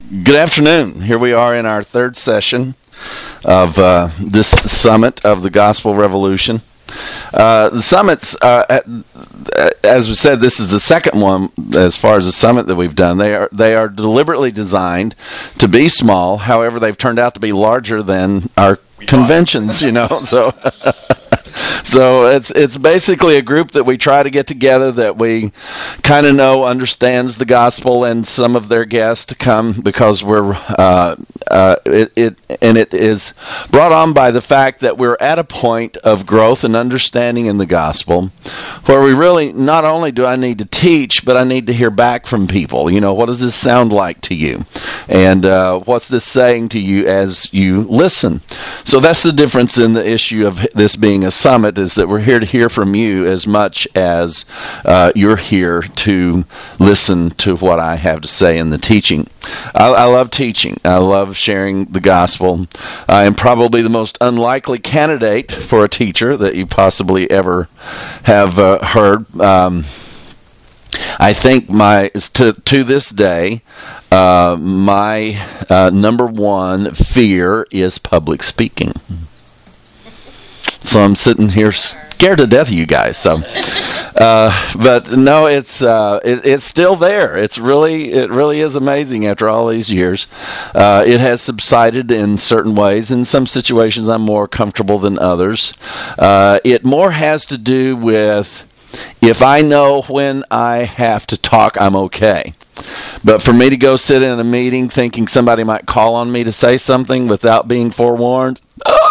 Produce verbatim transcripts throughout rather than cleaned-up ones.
Good afternoon. Here we are in our third session of uh, this summit of the Gospel Revolution. Uh, the summits, uh, as we said, this is the second one as far as the summit that we've done. They are they are deliberately designed to be small. However, they've turned out to be larger than our conventions, you know. So, so it's it's basically a group that we try to get together that we kind of know understands the gospel, and some of their guests to come because we're uh, uh, it, it and it is brought on by the fact that we're at a point of growth and understanding in the gospel where we really not only do I need to teach, but I need to hear back from people. You know, what does this sound like to you, and uh, what's this saying to you as you listen? So that's the difference in the issue of this being a summit, is that we're here to hear from you as much as uh, you're here to listen to what I have to say in the teaching. I, I love teaching. I love sharing the gospel. I am probably the most unlikely candidate for a teacher that you possibly ever have uh, heard. Um, I think my to to this day, uh, my uh, number one fear is public speaking. So I'm sitting here scared to death of you guys. So, uh, but no, it's uh, it, it's still there. It's really it really is amazing after all these years. Uh, it has subsided in certain ways. In some situations, I'm more comfortable than others. Uh, it more has to do with, if I know when I have to talk, I'm okay. But for me to go sit in a meeting thinking somebody might call on me to say something without being forewarned,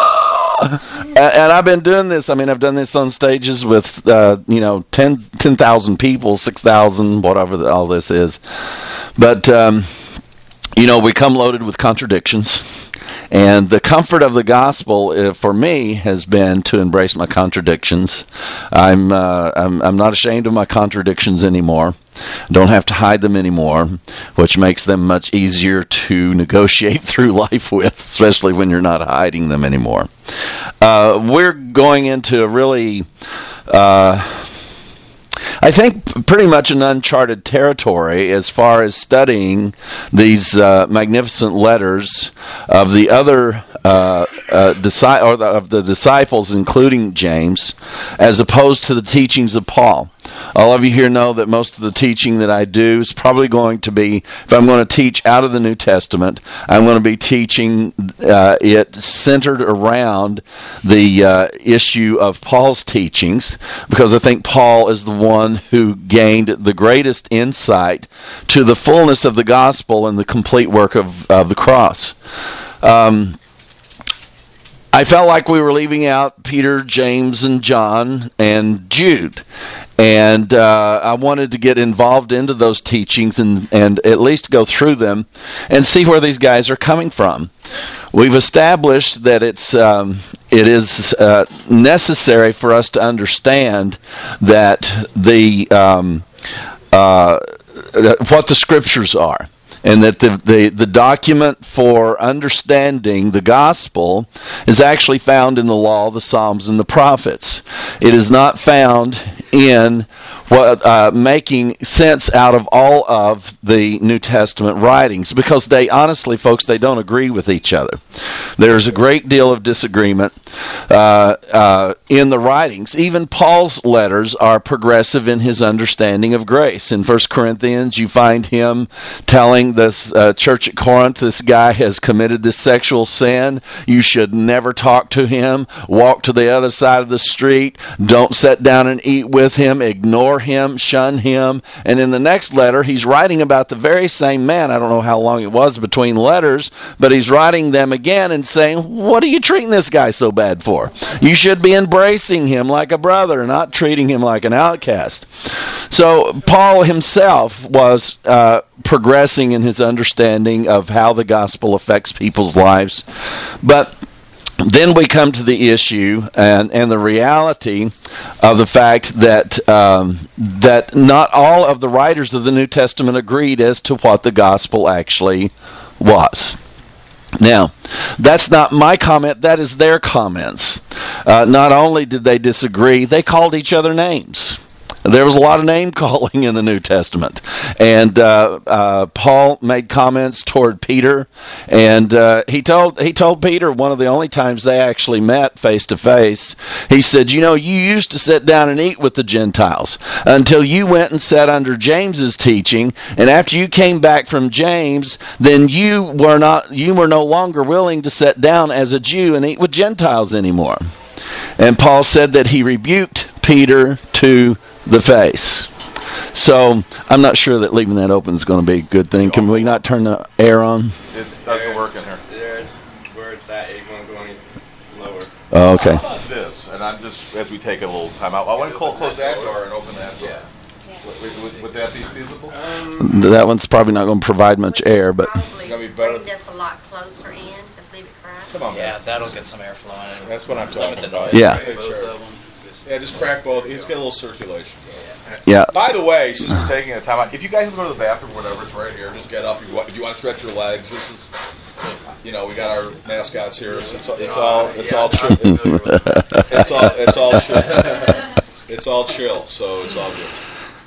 and, and I've been doing this. I mean, I've done this on stages with, uh, you know, ten thousand people, six thousand, whatever the, all this is. But, um, you know, we come loaded with contradictions. And the comfort of the gospel, uh, for me, has been to embrace my contradictions. I'm, uh, I'm I'm not ashamed of my contradictions anymore. Don't have to hide them anymore, which makes them much easier to negotiate through life with, especially when you're not hiding them anymore. Uh, we're going into a really, uh, I think, pretty much an uncharted territory as far as studying these uh, magnificent letters of the other uh, uh, disi- or the, of the disciples, including James, as opposed to the teachings of Paul. All of you here know that most of the teaching that I do is probably going to be, if I'm going to teach out of the New Testament, I'm going to be teaching uh, it centered around the uh, issue of Paul's teachings, because I think Paul is the one who gained the greatest insight to the fullness of the gospel and the complete work of, of the cross. Um, I felt like we were leaving out Peter, James, and John, and Jude. And uh, I wanted to get involved into those teachings and, and at least go through them and see where these guys are coming from. We've established that it's um, it is uh, necessary for us to understand that the um, uh, what the Scriptures are. And that the, the, the document for understanding the gospel is actually found in the law, the Psalms, and the prophets. It is not found in what uh, making sense out of all of the New Testament writings, because they, honestly, folks, they don't agree with each other. There's a great deal of disagreement uh, uh, in the writings. Even Paul's letters are progressive in his understanding of grace. In First Corinthians, you find him telling this uh, church at Corinth, this guy has committed this sexual sin. You should never talk to him. Walk to the other side of the street. Don't sit down and eat with him. Ignore him, shun him. And in the next letter, he's writing about the very same man. I don't know how long it was between letters, but he's writing them again and saying, what are you treating this guy so bad for? You should be embracing him like a brother, not treating him like an outcast. So Paul himself was uh, progressing in his understanding of how the gospel affects people's lives. But then we come to the issue and, and the reality of the fact that um, that not all of the writers of the New Testament agreed as to what the gospel actually was. Now, that's not my comment, that is their comments. Uh, not only did they disagree, they called each other names. there was a lot of name calling in the New Testament. And uh, uh, Paul made comments toward Peter, and uh, he told he told Peter one of the only times they actually met face to face. He said, "You know, you used to sit down and eat with the Gentiles until you went and sat under James's teaching, and after you came back from James, then you were not you were no longer willing to sit down as a Jew and eat with Gentiles anymore." And Paul said that he rebuked Peter to the face. So I'm not sure that leaving that open is going to be a good thing. Can we not turn the air on? It doesn't work in here. There's where it's at. It won't go any lower. Oh, okay. How about this? And I'm just, as we take a little time out, I want to close, close that door and open that door. Yeah. Would, would, would that be feasible? Um, That one's probably not going to provide much air, but Probably It's gonna be better. bring this a lot closer in. Just leave it cracked. Come on, Yeah, man. that'll get some air flowing. and That's what I'm limit talking the about. noise. Yeah. Take both care. of them. Yeah, just crack both. He's got a little circulation. yeah. By the way, since we're taking a time out, if you guys go to the bathroom or whatever, it's right here. Just get up. If you want, if you want to stretch your legs, this is, you know, we got our mascots here. It's, it's, it's all, it's all chill. It's all, it's all chill. It's all chill, so it's all good.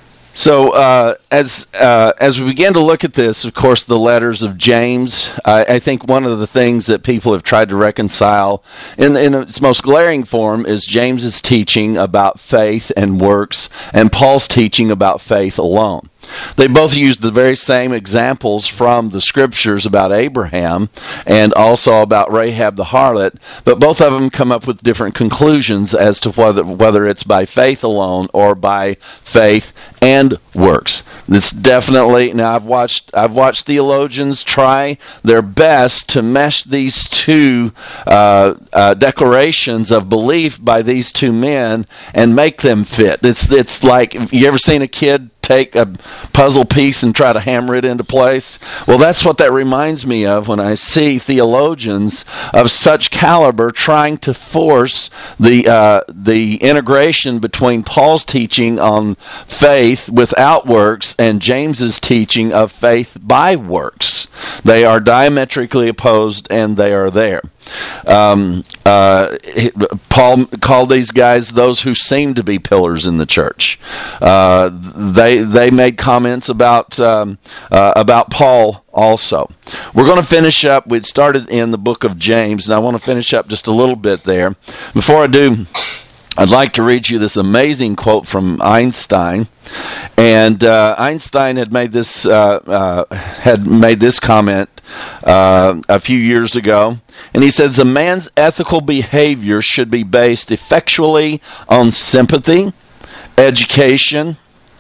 So uh, as uh, as we begin to look at this, of course, the letters of James, I, I think one of the things that people have tried to reconcile in, in its most glaring form is James's teaching about faith and works and Paul's teaching about faith alone. They both use the very same examples from the scriptures about Abraham and also about Rahab the harlot, but both of them come up with different conclusions as to whether whether it's by faith alone or by faith and works. It's definitely, now I've watched I've watched theologians try their best to mesh these two uh, uh, declarations of belief by these two men and make them fit. It's it's like, you ever seen a kid take a puzzle piece and try to hammer it into place? Well, that's what that reminds me of when I see theologians of such caliber trying to force the uh, the integration between Paul's teaching on faith without works and James's teaching of faith by works. They are diametrically opposed, and they are there. Um, uh, Paul called these guys those who seem to be pillars in the church. Uh, they they made comments about um, uh, about Paul also. We're going to finish up. We'd started in the book of James, and I want to finish up just a little bit there. Before I do, I'd like to read you this amazing quote from Einstein. And uh, Einstein had made this uh, uh, had made this comment uh, a few years ago, and he says, "A man's ethical behavior should be based effectually on sympathy, education,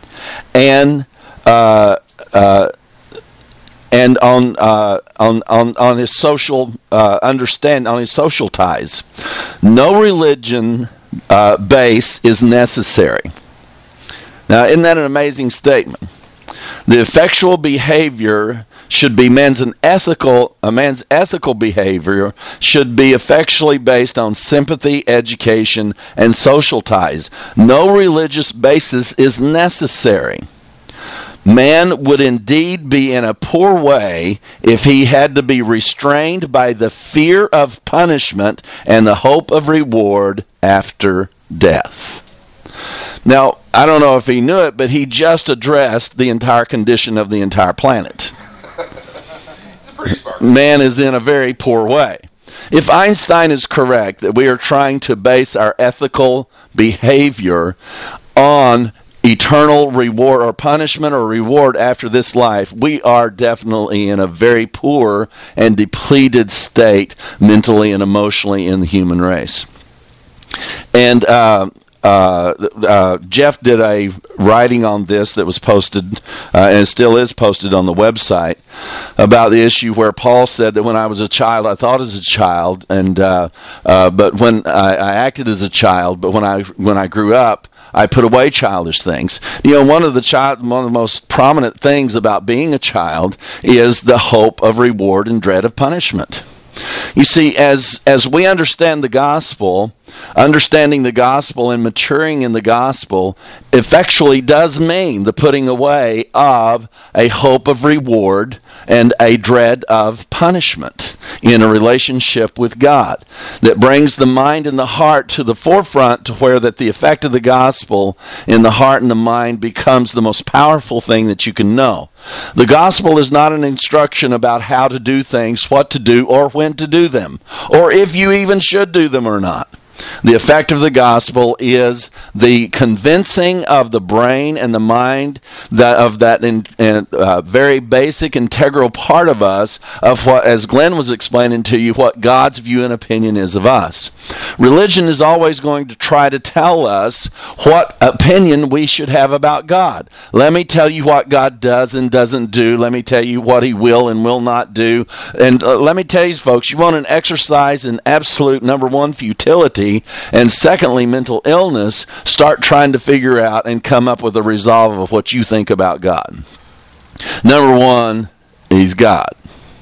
and uh, uh, and on uh, on on on his social uh, understand on his social ties. No religion uh, base is necessary." Now, isn't that an amazing statement? The effectual behavior should be man's an ethical a man's ethical behavior should be effectually based on sympathy, education, and social ties. No religious basis is necessary. Man would indeed be in a poor way if he had to be restrained by the fear of punishment and the hope of reward after death. Now, I don't know if he knew it, but he just addressed the entire condition of the entire planet. It's pretty smart. Man is in a very poor way. If Einstein is correct that we are trying to base our ethical behavior on eternal reward or punishment or reward after this life, we are definitely in a very poor and depleted state mentally and emotionally in the human race. And uh, Uh, uh, Jeff did a writing on this that was posted, uh, and it still is posted on the website, about the issue where Paul said that when I was a child, I thought as a child, and uh, uh, but when I, I acted as a child, but when I when I grew up, I put away childish things. You know, one of the child, one of the most prominent things about being a child is the hope of reward and dread of punishment. You see, as as we understand the gospel, understanding the gospel and maturing in the gospel effectually does mean the putting away of a hope of reward and a dread of punishment in a relationship with God, that brings the mind and the heart to the forefront, to where that the effect of the gospel in the heart and the mind becomes the most powerful thing that you can know. The gospel is not an instruction about how to do things, what to do, or when to do them, or if you even should do them or not. The effect of the gospel is the convincing of the brain and the mind that of that in, in, uh, very basic, integral part of us of what, as Glenn was explaining to you, what God's view and opinion is of us. Religion is always going to try to tell us what opinion we should have about God. Let me tell you what God does and doesn't do. Let me tell you what He will and will not do. And uh, let me tell you, folks, you want an exercise in absolute, number one, futility, and secondly, mental illness. Start trying to figure out and come up with a resolve of what you think about God. Number one, He's God.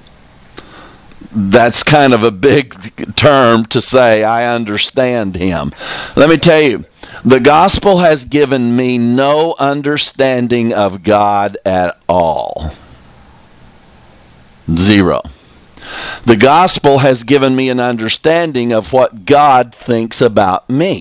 That's kind of a big term to say, I understand Him. Let me tell you, the gospel has given me no understanding of God at all. Zero. The gospel has given me an understanding of what God thinks about me.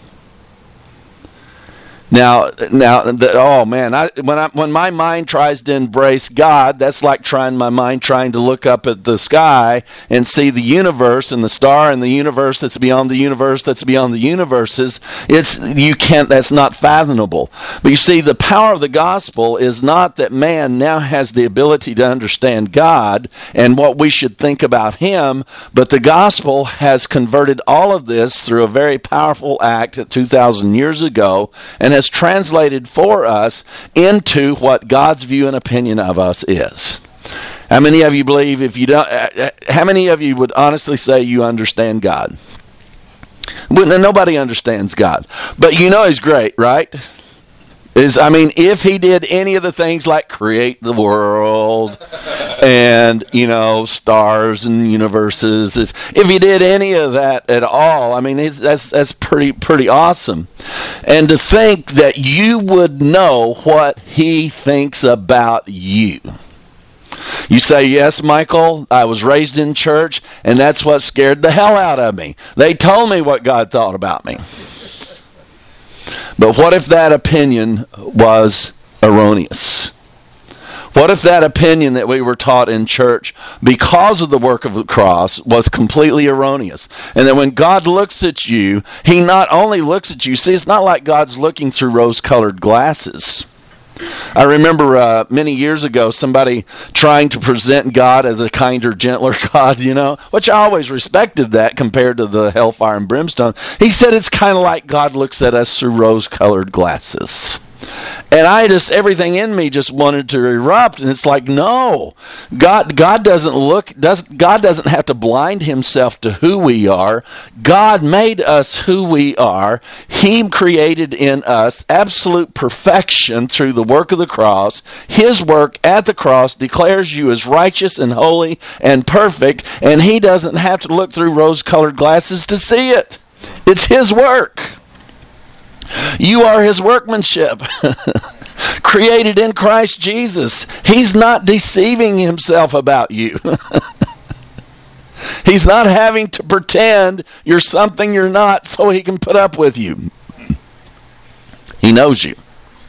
Now, now, the, oh man! I, when I, when my mind tries to embrace God, that's like trying my mind trying to look up at the sky and see the universe and the star and the universe that's beyond the universe that's beyond the universes. It's you can't. That's not fathomable. But you see, the power of the gospel is not that man now has the ability to understand God and what we should think about Him, but the gospel has converted all of this through a very powerful act two thousand years ago, and has translated for us into what God's view and opinion of us is. How many of you believe, if you don't, how many of you would honestly say you understand God? Well, nobody understands God, but you know He's great, right? Is I mean, if He did any of the things like create the world and, you know, stars and universes, if if He did any of that at all, I mean, it's, that's that's pretty pretty awesome. And to think that you would know what He thinks about you. You say, yes, Michael, I was raised in church, and that's what scared the hell out of me. They told me what God thought about me. But what if that opinion was erroneous? What if that opinion that we were taught in church because of the work of the cross was completely erroneous? And that when God looks at you, He not only looks at you, see, it's not like God's looking through rose-colored glasses. I remember uh, many years ago somebody trying to present God as a kinder, gentler God, you know, which I always respected that compared to the hellfire and brimstone. He said it's kind of like God looks at us through rose-colored glasses. And I just, everything in me just wanted to erupt. And it's like, no, God, God doesn't look, does, God doesn't have to blind Himself to who we are. God made us who we are. He created in us absolute perfection through the work of the cross. His work at the cross declares you as righteous and holy and perfect. And He doesn't have to look through rose-colored glasses to see it. It's His work. You are His workmanship, created in Christ Jesus. He's not deceiving Himself about you. He's not having to pretend you're something you're not so He can put up with you. He knows you.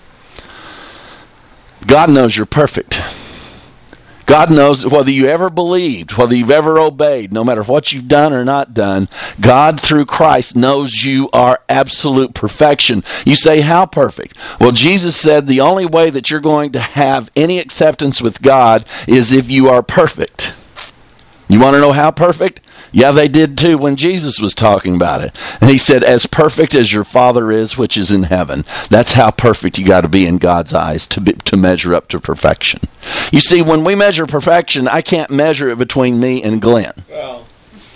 God knows you're perfect. God knows whether you ever believed, whether you've ever obeyed, no matter what you've done or not done, God through Christ knows you are absolute perfection. You say, how perfect? Well, Jesus said the only way that you're going to have any acceptance with God is if you are perfect. You want to know how perfect? Yeah, they did too when Jesus was talking about it. And He said, as perfect as your Father is which is in heaven. That's how perfect you got to be in God's eyes to be, to measure up to perfection. You see, when we measure perfection, I can't measure it between me and Glenn. Well,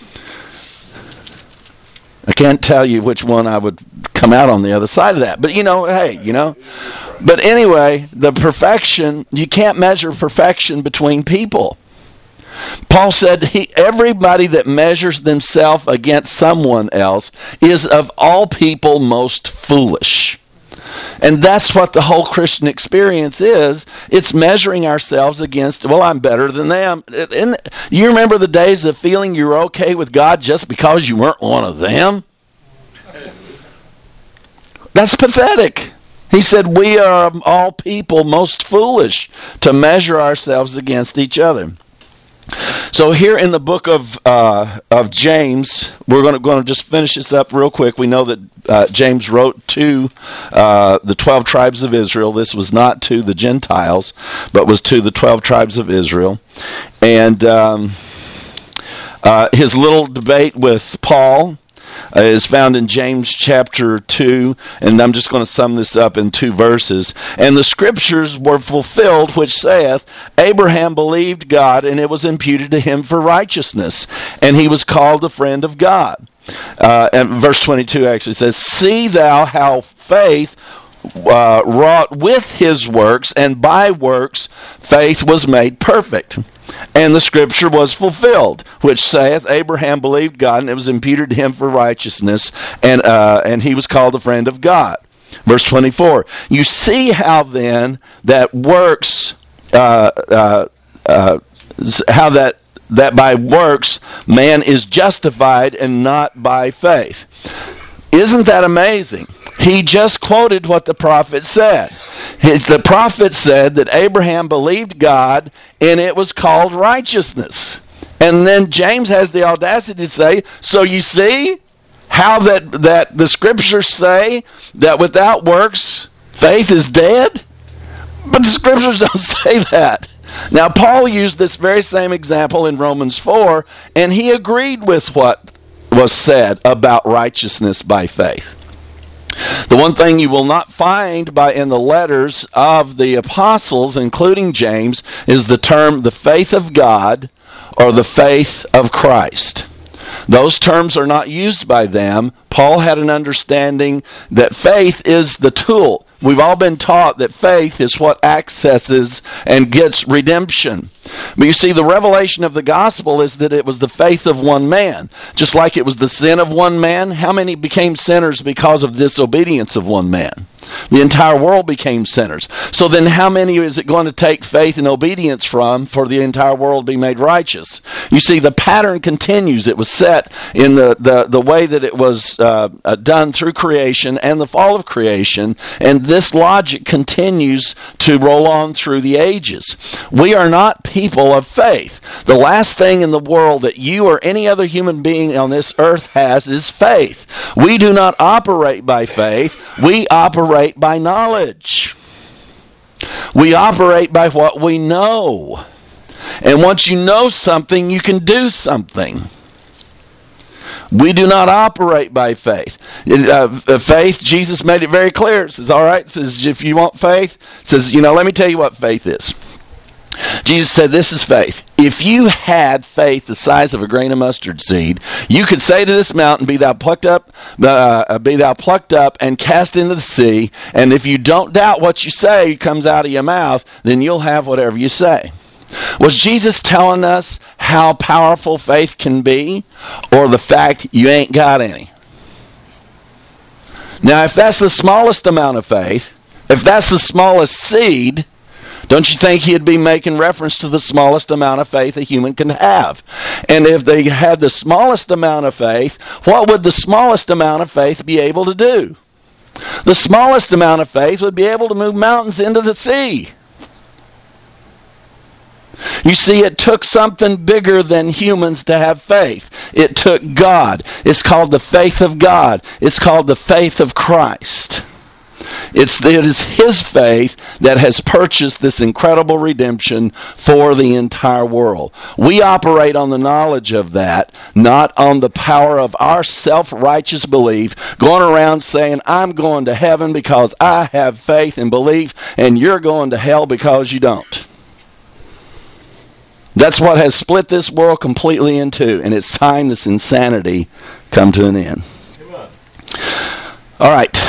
I can't tell you which one I would come out on the other side of that. But, you know, hey, you know. But anyway, the perfection, you can't measure perfection between people. Paul said he, everybody that measures themselves against someone else is of all people most foolish. And that's what the whole Christian experience is. It's measuring ourselves against, well, I'm better than them. And you remember the days of feeling you were okay with God just because you weren't one of them? That's pathetic. He said we are of all people most foolish to measure ourselves against each other. So here in the book of uh, of James, we're going to, going to just finish this up real quick. We know that uh, James wrote to uh, the twelve tribes of Israel. This was not to the Gentiles, but was to the twelve tribes of Israel. And um, uh, his little debate with Paul Uh, is found in James chapter two, and I'm just going to sum this up in two verses. And the scriptures were fulfilled, which saith, Abraham believed God, and it was imputed to him for righteousness, and he was called a friend of God. Uh, and verse twenty-two actually says, See thou how faith uh, wrought with his works, and by works faith was made perfect. And the scripture was fulfilled, which saith, Abraham believed God, and it was imputed to him for righteousness, and uh, and he was called a friend of God. Verse twenty-four. You see how then that works, uh, uh, uh, how that that by works man is justified and not by faith. Isn't that amazing? He just quoted what the prophet said. The prophet said that Abraham believed God and it was called righteousness. And then James has the audacity to say, so you see how that, that the scriptures say that without works, faith is dead? But the scriptures don't say that. Now, Paul used this very same example in Romans four, and he agreed with what was said about righteousness by faith. The one thing you will not find by in the letters of the apostles, including James, is the term the faith of God or the faith of Christ. Those terms are not used by them. Paul had an understanding that faith is the tool. We've all been taught that faith is what accesses and gets redemption. But you see, the revelation of the gospel is that it was the faith of one man. Just like it was the sin of one man, how many became sinners because of disobedience of one man? The entire world became sinners. So then how many is it going to take faith and obedience from for the entire world to be made righteous? You see, the pattern continues. It was set in the, the, the way that it was uh, done through creation and the fall of creation, and this logic continues to roll on through the ages. We are not people of faith. The last thing in the world that you or any other human being on this earth has is faith. We do not operate by faith. We operate by knowledge. We operate by what we know. And once you know something, you can do something. We do not operate by faith. Uh, faith, Jesus made it very clear. It says, all right, it says, if you want faith, it says, you know, let me tell you what faith is. Jesus said, this is faith. If you had faith the size of a grain of mustard seed, you could say to this mountain, be thou plucked up, uh, be thou plucked up and cast into the sea, and if you don't doubt what you say comes out of your mouth, then you'll have whatever you say. Was Jesus telling us how powerful faith can be, or the fact you ain't got any? Now, if that's the smallest amount of faith, if that's the smallest seed, don't you think he'd be making reference to the smallest amount of faith a human can have? And if they had the smallest amount of faith, what would the smallest amount of faith be able to do? The smallest amount of faith would be able to move mountains into the sea. You see, it took something bigger than humans to have faith. It took God. It's called the faith of God. It's called the faith of Christ. It's, it is His faith that has purchased this incredible redemption for the entire world. We operate on the knowledge of that, not on the power of our self-righteous belief, going around saying, I'm going to heaven because I have faith and belief, and you're going to hell because you don't. That's what has split this world completely in two, and it's time this insanity come to an end. All right.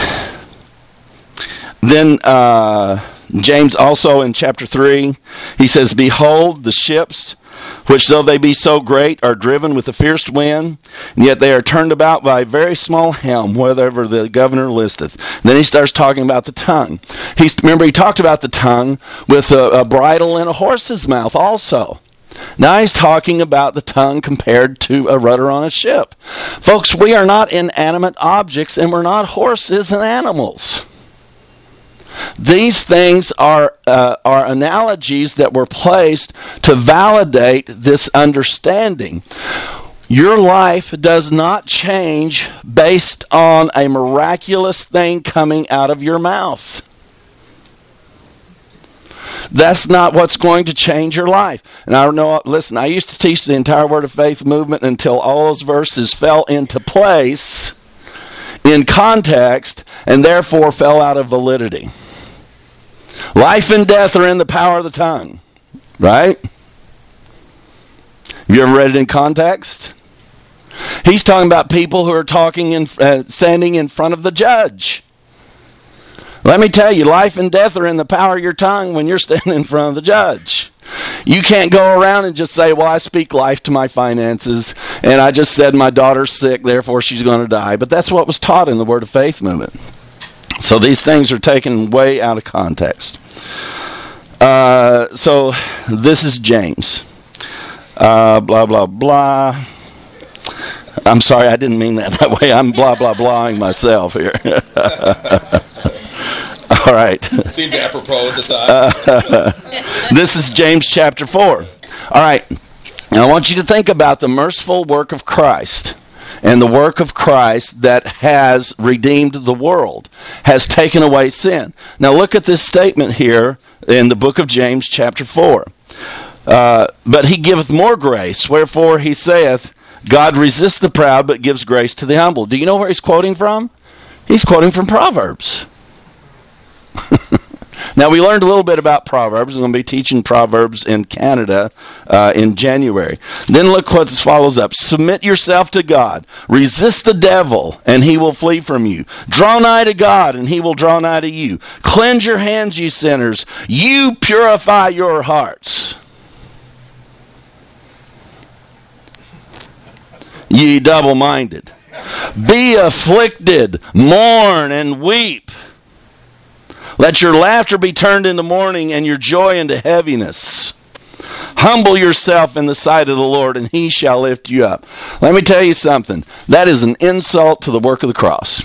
Then uh, James also in chapter three, he says, Behold, the ships which though they be so great, are driven with a fierce wind, and yet they are turned about by a very small helm, wherever the governor listeth. And then he starts talking about the tongue. He's, remember, he talked about the tongue with a, a bridle in a horse's mouth also. Now he's talking about the tongue compared to a rudder on a ship. Folks, we are not inanimate objects, and we're not horses and animals. These things are uh, are analogies that were placed to validate this understanding. Your life does not change based on a miraculous thing coming out of your mouth. That's not what's going to change your life. And I don't know, listen, I used to teach the entire Word of Faith movement until all those verses fell into place in context and therefore fell out of validity. Life and death are in the power of the tongue. Right? Have you ever read it in context? He's talking about people who are talking in, uh, standing in front of the judge. Let me tell you, life and death are in the power of your tongue when you're standing in front of the judge. You can't go around and just say, well, I speak life to my finances, and I just said my daughter's sick, therefore she's going to die. But that's what was taught in the Word of Faith movement. So these things are taken way out of context. Uh, so this is James. Uh, blah, blah, blah. I'm sorry, I didn't mean that that way. I'm blah, blah, blahing myself here. All right. Seemed apropos at the time. Uh, this is James chapter four. All right. Now I want you to think about the merciful work of Christ. And the work of Christ that has redeemed the world, has taken away sin. Now look at this statement here in the book of James chapter four. Uh, but he giveth more grace, wherefore he saith, God resists the proud, but gives grace to the humble. Do you know where he's quoting from? He's quoting from Proverbs. Now, we learned a little bit about Proverbs. We're going to be teaching Proverbs in Canada uh, in January. Then look what follows up. Submit yourself to God. Resist the devil, and he will flee from you. Draw nigh to God, and he will draw nigh to you. Cleanse your hands, ye sinners. You purify your hearts, ye double-minded. Be afflicted, mourn, and weep. Let your laughter be turned into mourning and your joy into heaviness. Humble yourself in the sight of the Lord, and he shall lift you up. Let me tell you something. That is an insult to the work of the cross.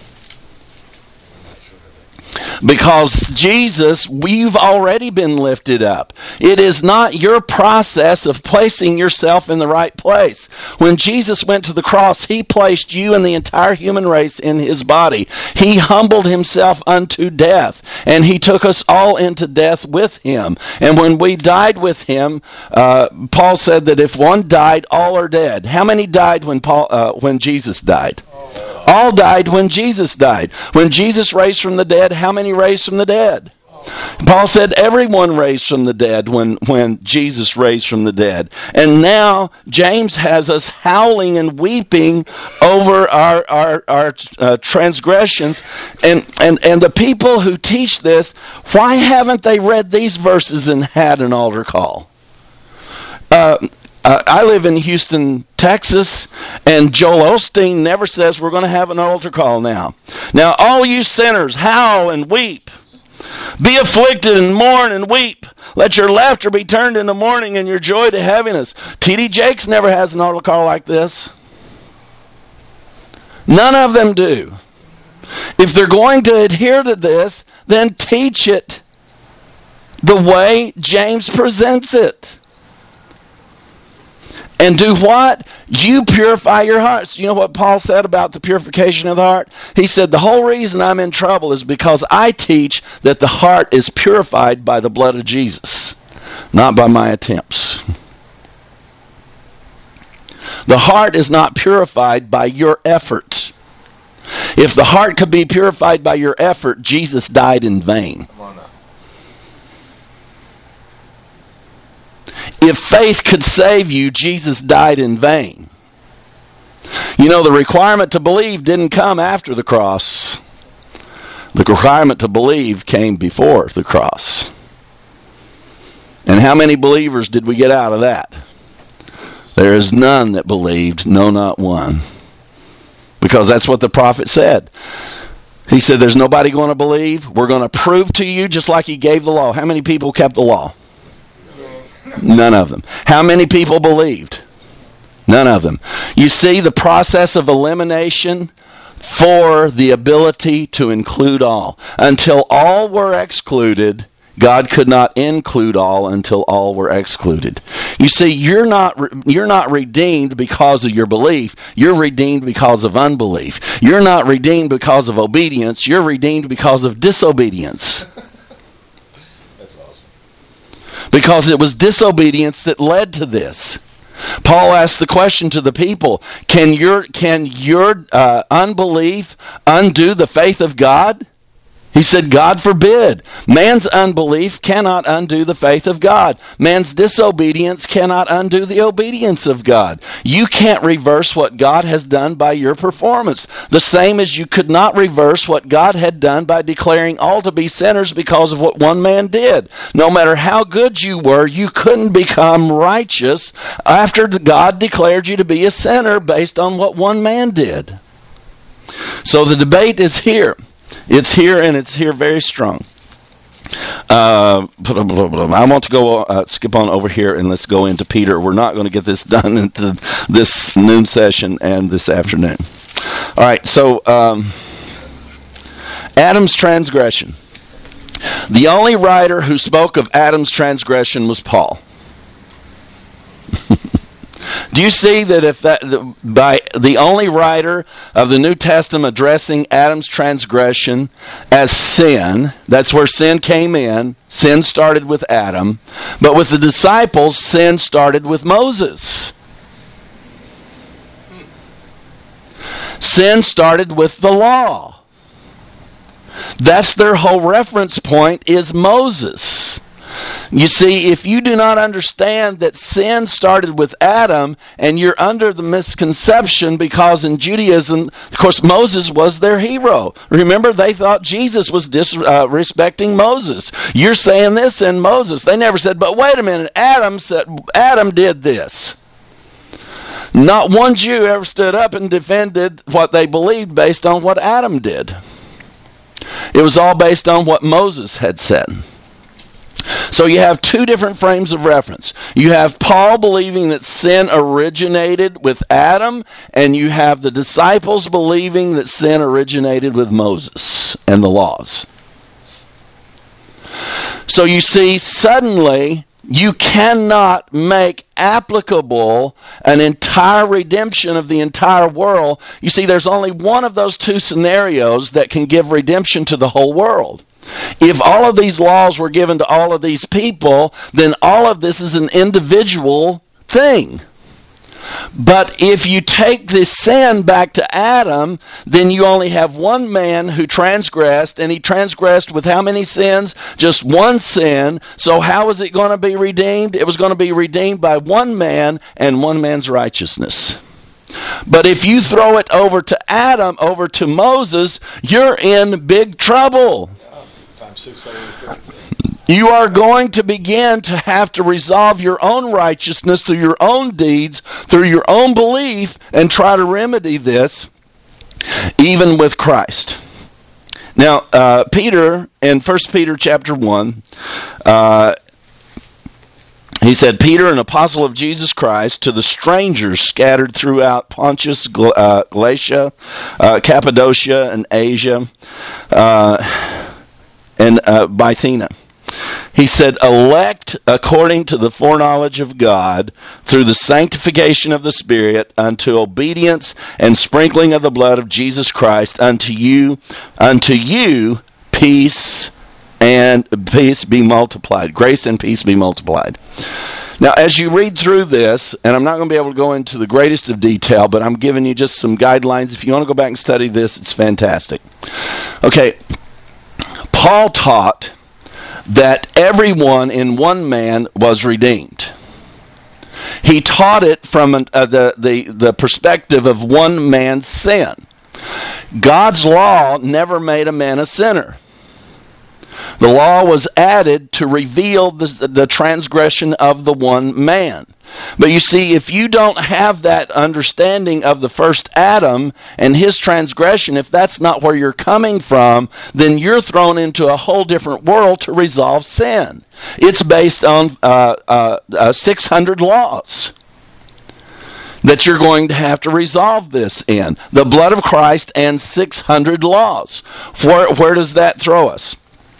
Because Jesus, we've already been lifted up. It is not your process of placing yourself in the right place. When Jesus went to the cross, he placed you and the entire human race in his body. He humbled himself unto death, and he took us all into death with him. And when we died with him, uh, Paul said that if one died, all are dead. How many died when Paul, uh, when Jesus died? All died when Jesus died. When Jesus raised from the dead, how many raised from the dead? Paul said everyone raised from the dead when, when Jesus raised from the dead. And now James has us howling and weeping over our, our, our uh, transgressions. And, and, and the people who teach this, why haven't they read these verses and had an altar call? Uh, Uh, I live in Houston, Texas, and Joel Osteen never says we're going to have an altar call now. Now, all you sinners, howl and weep. Be afflicted and mourn and weep. Let your laughter be turned into mourning and your joy to heaviness. T D Jakes never has an altar call like this. None of them do. If they're going to adhere to this, then teach it the way James presents it. And do what? You purify your hearts. You know what Paul said about the purification of the heart? He said, the whole reason I'm in trouble is because I teach that the heart is purified by the blood of Jesus, not by my attempts. The heart is not purified by your effort. If the heart could be purified by your effort, Jesus died in vain. If faith could save you, Jesus died in vain. You know, the requirement to believe didn't come after the cross. The requirement to believe came before the cross. And how many believers did we get out of that? There is none that believed, no, not one. Because that's what the prophet said. He said, there's nobody going to believe. We're going to prove to you just like he gave the law. How many people kept the law? None of them. How many people believed? None of them. You see the process of elimination for the ability to include all. Until all were excluded, God could not include all until all were excluded. You see, you're not you're not redeemed because of your belief. You're redeemed because of unbelief. You're not redeemed because of obedience. You're redeemed because of disobedience. That's awesome. Because it was disobedience that led to this. Paul asked the question to the people, can your, can your uh, unbelief undo the faith of God? He said, God forbid. Man's unbelief cannot undo the faith of God. Man's disobedience cannot undo the obedience of God. You can't reverse what God has done by your performance. The same as you could not reverse what God had done by declaring all to be sinners because of what one man did. No matter how good you were, you couldn't become righteous after God declared you to be a sinner based on what one man did. So the debate is here. It's here, and it's here very strong. Uh, I want to go uh, skip on over here, and let's go into Peter. We're not going to get this done into this noon session and this afternoon. All right, so um, Adam's transgression. The only writer who spoke of Adam's transgression was Paul. Do you see that if that the, by the only writer of the New Testament addressing Adam's transgression as sin, that's where sin came in. Sin started with Adam. But with the disciples, sin started with Moses. Sin started with the law. That's their whole reference point is Moses. You see, if you do not understand that sin started with Adam, and you're under the misconception because in Judaism, of course, Moses was their hero. Remember, they thought Jesus was disrespecting uh, Moses. You're saying this in Moses. They never said, but wait a minute, Adam said, Adam did this. Not one Jew ever stood up and defended what they believed based on what Adam did. It was all based on what Moses had said. So you have two different frames of reference. You have Paul believing that sin originated with Adam, and you have the disciples believing that sin originated with Moses and the laws. So you see, suddenly, you cannot make applicable an entire redemption of the entire world. You see, there's only one of those two scenarios that can give redemption to the whole world. If all of these laws were given to all of these people, then all of this is an individual thing. But if you take this sin back to Adam, then you only have one man who transgressed, and he transgressed with how many sins? Just one sin. So how is it going to be redeemed? It was going to be redeemed by one man and one man's righteousness. But if you throw it over to Adam, over to Moses, you're in big trouble. You are going to begin to have to resolve your own righteousness through your own deeds, through your own belief, and try to remedy this, even with Christ. Now, uh, Peter, in First Peter chapter one, uh, he said, Peter, an apostle of Jesus Christ, to the strangers scattered throughout Pontus, uh, Galatia, uh, Cappadocia, and Asia, uh, and uh, Bithynia. He said, elect according to the foreknowledge of God, through the sanctification of the Spirit, unto obedience and sprinkling of the blood of Jesus Christ, unto you, unto you, peace and peace be multiplied. Grace and peace be multiplied. Now, as you read through this, and I'm not going to be able to go into the greatest of detail, but I'm giving you just some guidelines. If you want to go back and study this, it's fantastic. Okay, Paul taught that everyone in one man was redeemed. He taught it from uh, the, the, the perspective of one man's sin. God's law never made a man a sinner. The law was added to reveal the, the transgression of the one man. But you see, if you don't have that understanding of the first Adam and his transgression, if that's not where you're coming from, then you're thrown into a whole different world to resolve sin. It's based on uh, uh, uh, six hundred laws that you're going to have to resolve this in. The blood of Christ and six hundred laws. Where, where does that throw us?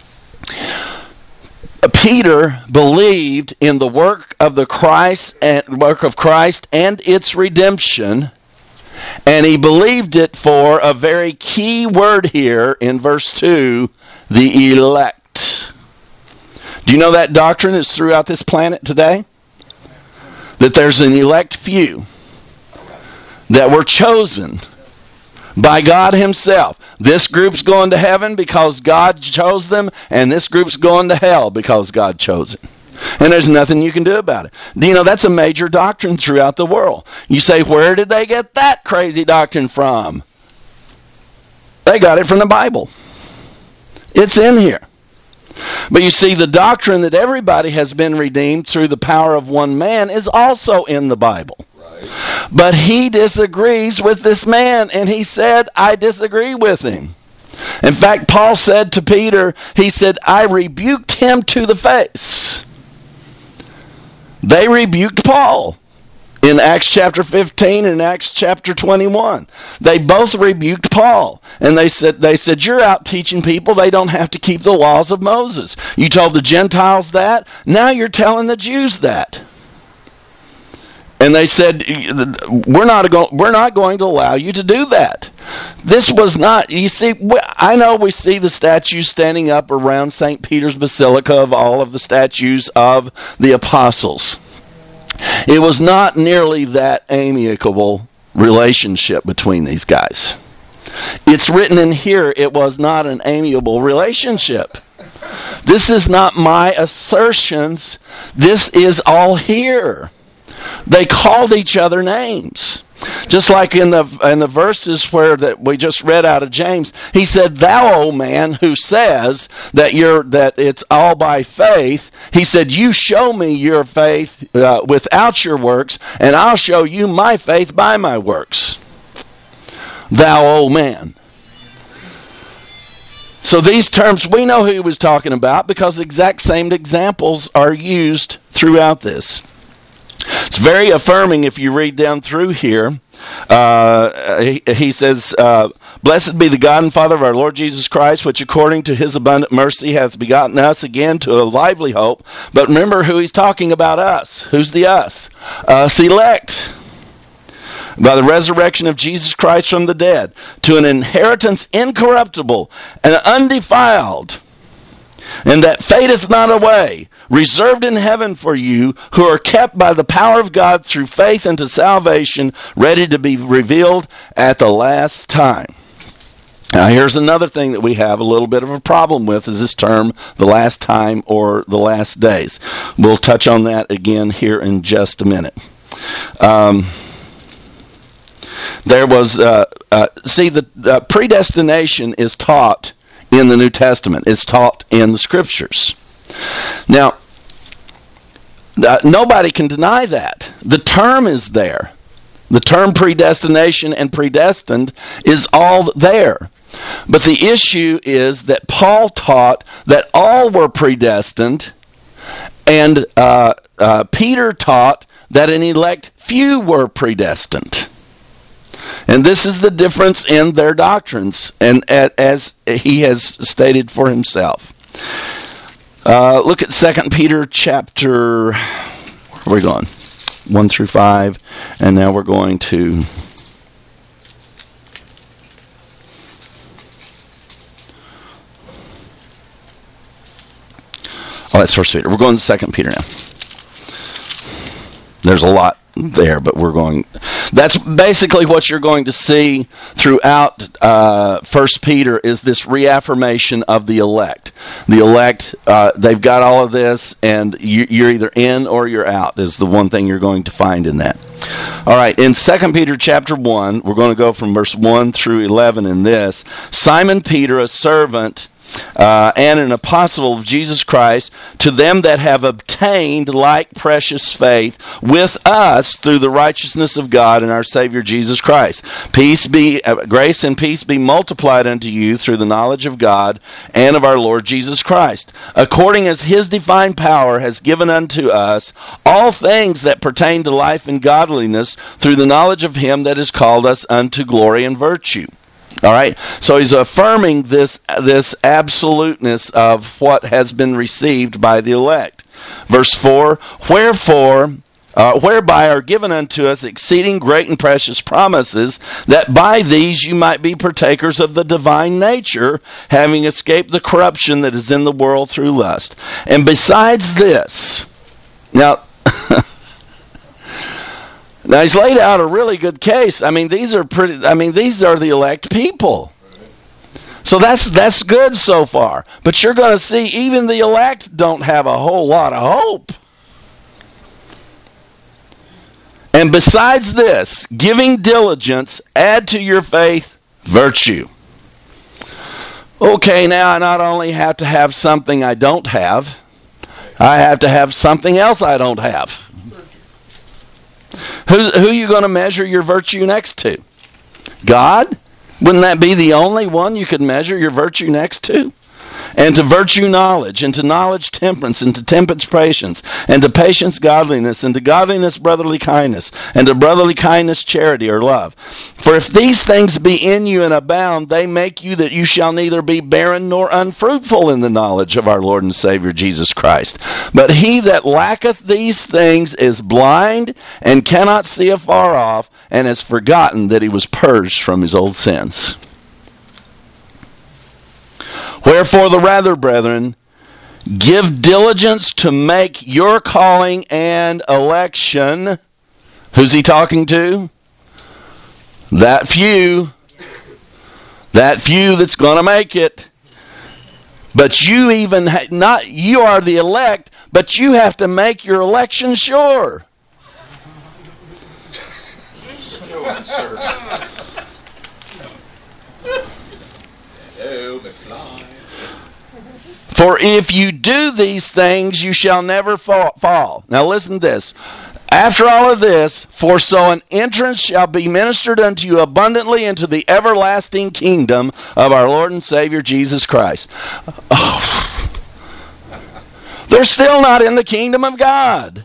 Peter believed in the work of the Christ and work of Christ and its redemption, and he believed it for a very key word here in verse two, the elect. Do you know that doctrine is throughout this planet today? That there's an elect few that were chosen by God himself. This group's going to heaven because God chose them, and this group's going to hell because God chose it. And there's nothing you can do about it. You know, that's a major doctrine throughout the world. You say, where did they get that crazy doctrine from? They got it from the Bible. It's in here. But you see, the doctrine that everybody has been redeemed through the power of one man is also in the Bible. But he disagrees with this man, and he said, I disagree with him. In fact, Paul said to Peter, he said, I rebuked him to the face. They rebuked Paul in Acts chapter fifteen and Acts chapter twenty-one. They both rebuked Paul, and they said, they said, you're out teaching people they don't have to keep the laws of Moses. You told the Gentiles that, now you're telling the Jews that. And they said, we're not, go- we're not going to allow you to do that. This was not, you see, I know we see the statues standing up around Saint Peter's Basilica of all of the statues of the apostles. It was not nearly that amicable relationship between these guys. It's written in here, it was not an amiable relationship. This is not my assertions. This is all here. They called each other names. Just like in the in the verses where that we just read out of James, he said, "Thou, O man, who says that you're that it's all by faith," he said, "You show me your faith uh, without your works, and I'll show you my faith by my works." Thou, O man. So these terms, we know who he was talking about because the exact same examples are used throughout this. It's very affirming if you read down through here. Uh, he, he says, uh, "Blessed be the God and Father of our Lord Jesus Christ, which according to his abundant mercy hath begotten us again to a lively hope." But remember who he's talking about, us. Who's the us? Us elect. "By the resurrection of Jesus Christ from the dead, to an inheritance incorruptible and undefiled, and that fadeth not away, reserved in heaven for you, who are kept by the power of God through faith unto salvation, ready to be revealed at the last time." Now here's another thing that we have a little bit of a problem with, is this term, the last time or the last days. We'll touch on that again here in just a minute. Um, there was, uh, uh, see, the uh, predestination is taught in the New Testament. It's taught in the Scriptures. Now, uh, nobody can deny that. The term is there. The term predestination and predestined is all there. But the issue is that Paul taught that all were predestined, and uh, uh, Peter taught that an elect few were predestined. And this is the difference in their doctrines, and as he has stated for himself. Uh, look at Second Peter chapter, where are we going? one through five, and now we're going to... Oh, that's First Peter. We're going to Second Peter now. There's a lot there, but we're going... That's basically what you're going to see throughout uh, First Peter, is this reaffirmation of the elect. The elect, uh, they've got all of this, and you, you're either in or you're out, is the one thing you're going to find in that. All right, in Second Peter chapter one, we're going to go from verse one through eleven in this. "Simon Peter, a servant uh, and an apostle of Jesus Christ, to them that have obtained like precious faith with us through the righteousness of God and our Savior Jesus Christ. Peace be, uh, grace and peace be multiplied unto you through the knowledge of God and of our Lord Jesus Christ, according as his divine power has given unto us all things that pertain to life and godliness through the knowledge of him that has called us unto glory and virtue. All right, so he's affirming this this absoluteness of what has been received by the elect. Verse four, wherefore, uh, whereby are given unto us exceeding great and precious promises, that by these you might be partakers of the divine nature, having escaped the corruption that is in the world through lust. And besides this, now... Now, he's laid out a really good case. I mean, these are pretty, I mean, these are the elect people. So that's that's good so far. But you're going to see even the elect don't have a whole lot of hope. And besides this, giving diligence, add to your faith virtue. Okay, now I not only have to have something I don't have, I have to have something else I don't have. Who, who are you going to measure your virtue next to? God? Wouldn't that be the only one you could measure your virtue next to? And to virtue knowledge, and to knowledge temperance, and to temperance patience, and to patience godliness, and to godliness brotherly kindness, and to brotherly kindness charity or love. For if these things be in you and abound, they make you that you shall neither be barren nor unfruitful in the knowledge of our Lord and Savior Jesus Christ. But he that lacketh these things is blind, and cannot see afar off, and has forgotten that he was purged from his old sins. Wherefore the rather, brethren, give diligence to make your calling and election. Who's he talking to? That few. That few that's going to make it. But you even, ha- not, you are the elect, but you have to make your election sure. No answer. Hello, McFly. For if you do these things, you shall never fall. Now listen to this. After all of this, for so an entrance shall be ministered unto you abundantly into the everlasting kingdom of our Lord and Savior Jesus Christ. Oh. They're still not in the kingdom of God.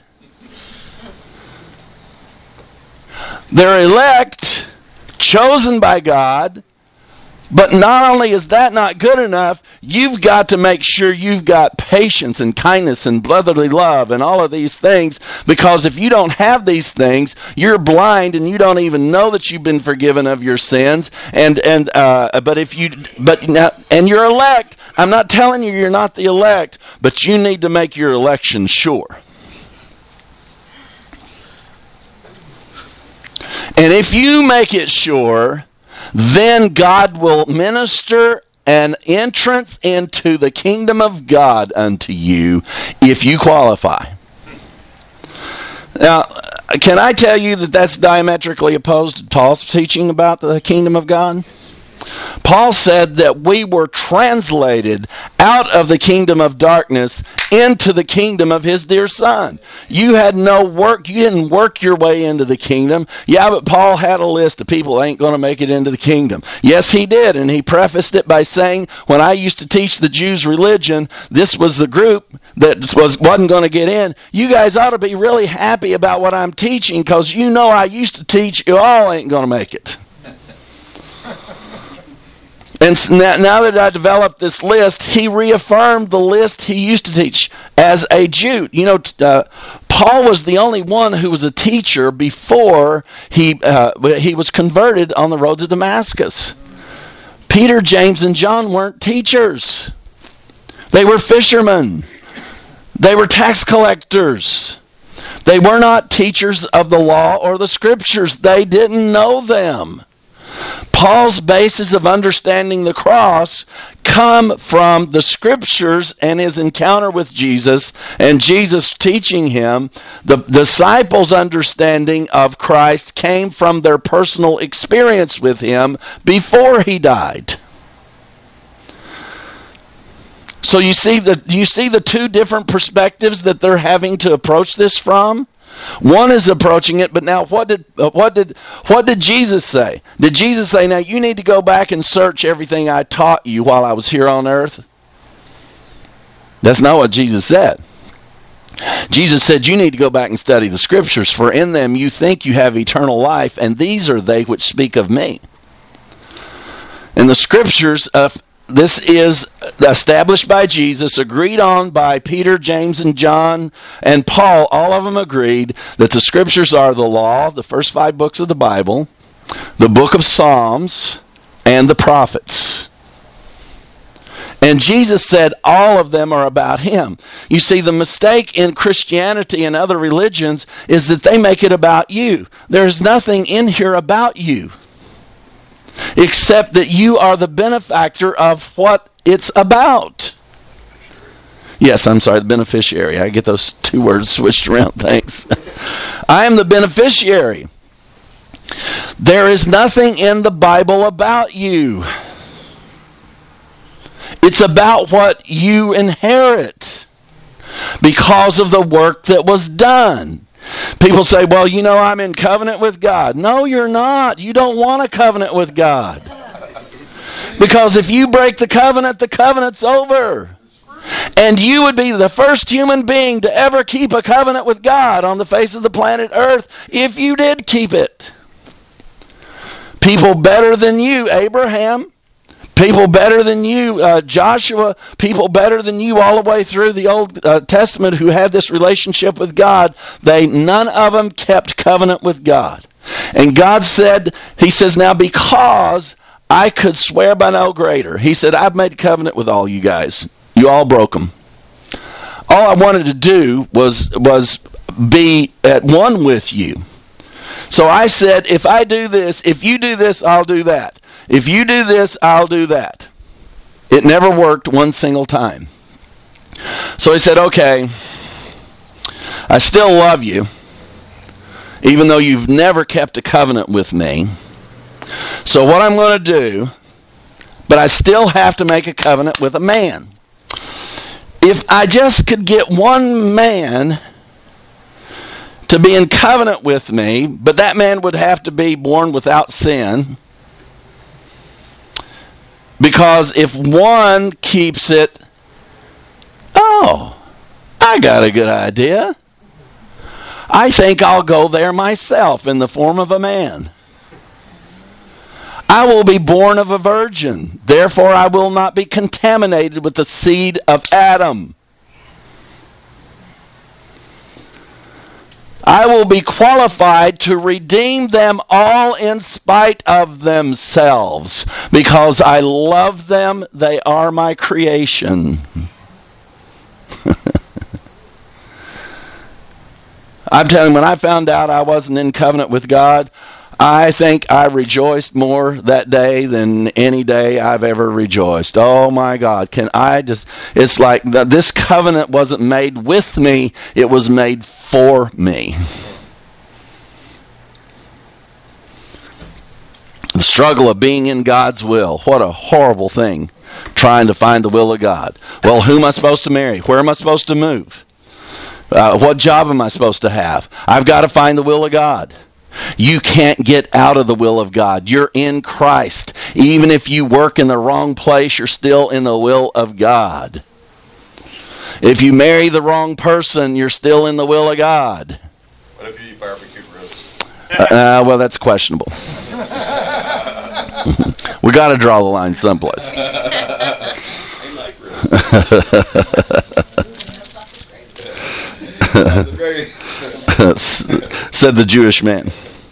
They're elect, chosen by God. But not only is that not good enough, you've got to make sure you've got patience and kindness and brotherly love and all of these things, because if you don't have these things, you're blind and you don't even know that you've been forgiven of your sins. And and uh, but if you but now and you're elect, I'm not telling you you're not the elect, but you need to make your election sure. And if you make it sure, then God will minister an entrance into the kingdom of God unto you if you qualify. Now, can I tell you that that's diametrically opposed to Paul's teaching about the kingdom of God? Paul said that we were translated out of the kingdom of darkness into the kingdom of his dear Son. You had no work. You didn't work your way into the kingdom. Yeah, but Paul had a list of people that ain't going to make it into the kingdom. Yes, he did, and he prefaced it by saying, when I used to teach the Jews religion, this was the group that was, wasn't going to get in. You guys ought to be really happy about what I'm teaching, because you know I used to teach you all ain't going to make it. And now that I developed this list, he reaffirmed the list he used to teach as a Jew. You know, uh, Paul was the only one who was a teacher before he uh, he was converted on the road to Damascus. Peter, James, and John weren't teachers. They were fishermen. They were tax collectors. They were not teachers of the law or the scriptures. They didn't know them. Paul's basis of understanding the cross come from the scriptures and his encounter with Jesus and Jesus teaching him. The disciples' understanding of Christ came from their personal experience with him before he died. So you see the you see the two different perspectives that they're having to approach this from? One is approaching it, but now what did uh, what did what did Jesus say? Did Jesus say, now you need to go back and search everything I taught you while I was here on earth? That's not what Jesus said. Jesus said, you need to go back and study the Scriptures, for in them you think you have eternal life, and these are they which speak of me. In the Scriptures, uh, this is established by Jesus, agreed on by Peter, James, and John, and Paul. All of them agreed that the Scriptures are the law, the first five books of the Bible, the book of Psalms, and the prophets. And Jesus said all of them are about Him. You see, the mistake in Christianity and other religions is that they make it about you. There's nothing in here about you, except that you are the benefactor of what it's about. Yes, I'm sorry, the beneficiary. I get those two words switched around, thanks. I am the beneficiary. There is nothing in the Bible about you. It's about what you inherit because of the work that was done. People say, well, you know, I'm in covenant with God. No, you're not. You don't want a covenant with God. Because if you break the covenant, the covenant's over. And you would be the first human being to ever keep a covenant with God on the face of the planet Earth if you did keep it. People better than you, Abraham. People better than you, uh, Joshua, people better than you all the way through the Old uh, Testament who had this relationship with God, they none of them kept covenant with God. And God said, He says, now because I could swear by no greater, He said, I've made a covenant with all you guys. You all broke them. All I wanted to do was, was be at one with you. So I said, if I do this, if you do this, I'll do that. If you do this, I'll do that. It never worked one single time. So He said, okay, I still love you, even though you've never kept a covenant with me. So what I'm going to do, but I still have to make a covenant with a man. If I just could get one man to be in covenant with me, but that man would have to be born without sin. Because if one keeps it, oh, I got a good idea. I think I'll go there myself in the form of a man. I will be born of a virgin. Therefore, I will not be contaminated with the seed of Adam. I will be qualified to redeem them all in spite of themselves. Because I love them, they are my creation. I'm telling you, when I found out I wasn't in covenant with God, I think I rejoiced more that day than any day I've ever rejoiced. Oh my God, can I just, it's like the, this covenant wasn't made with me, it was made for me. The struggle of being in God's will. What a horrible thing, trying to find the will of God. Well, who am I supposed to marry? Where am I supposed to move? Uh, what job am I supposed to have? I've got to find the will of God. You can't get out of the will of God. You're in Christ. Even if you work in the wrong place, you're still in the will of God. If you marry the wrong person, you're still in the will of God. What if you eat barbecued ribs? Uh, uh, well, that's questionable. We got to draw the line someplace. I like ribs. Said the Jewish man.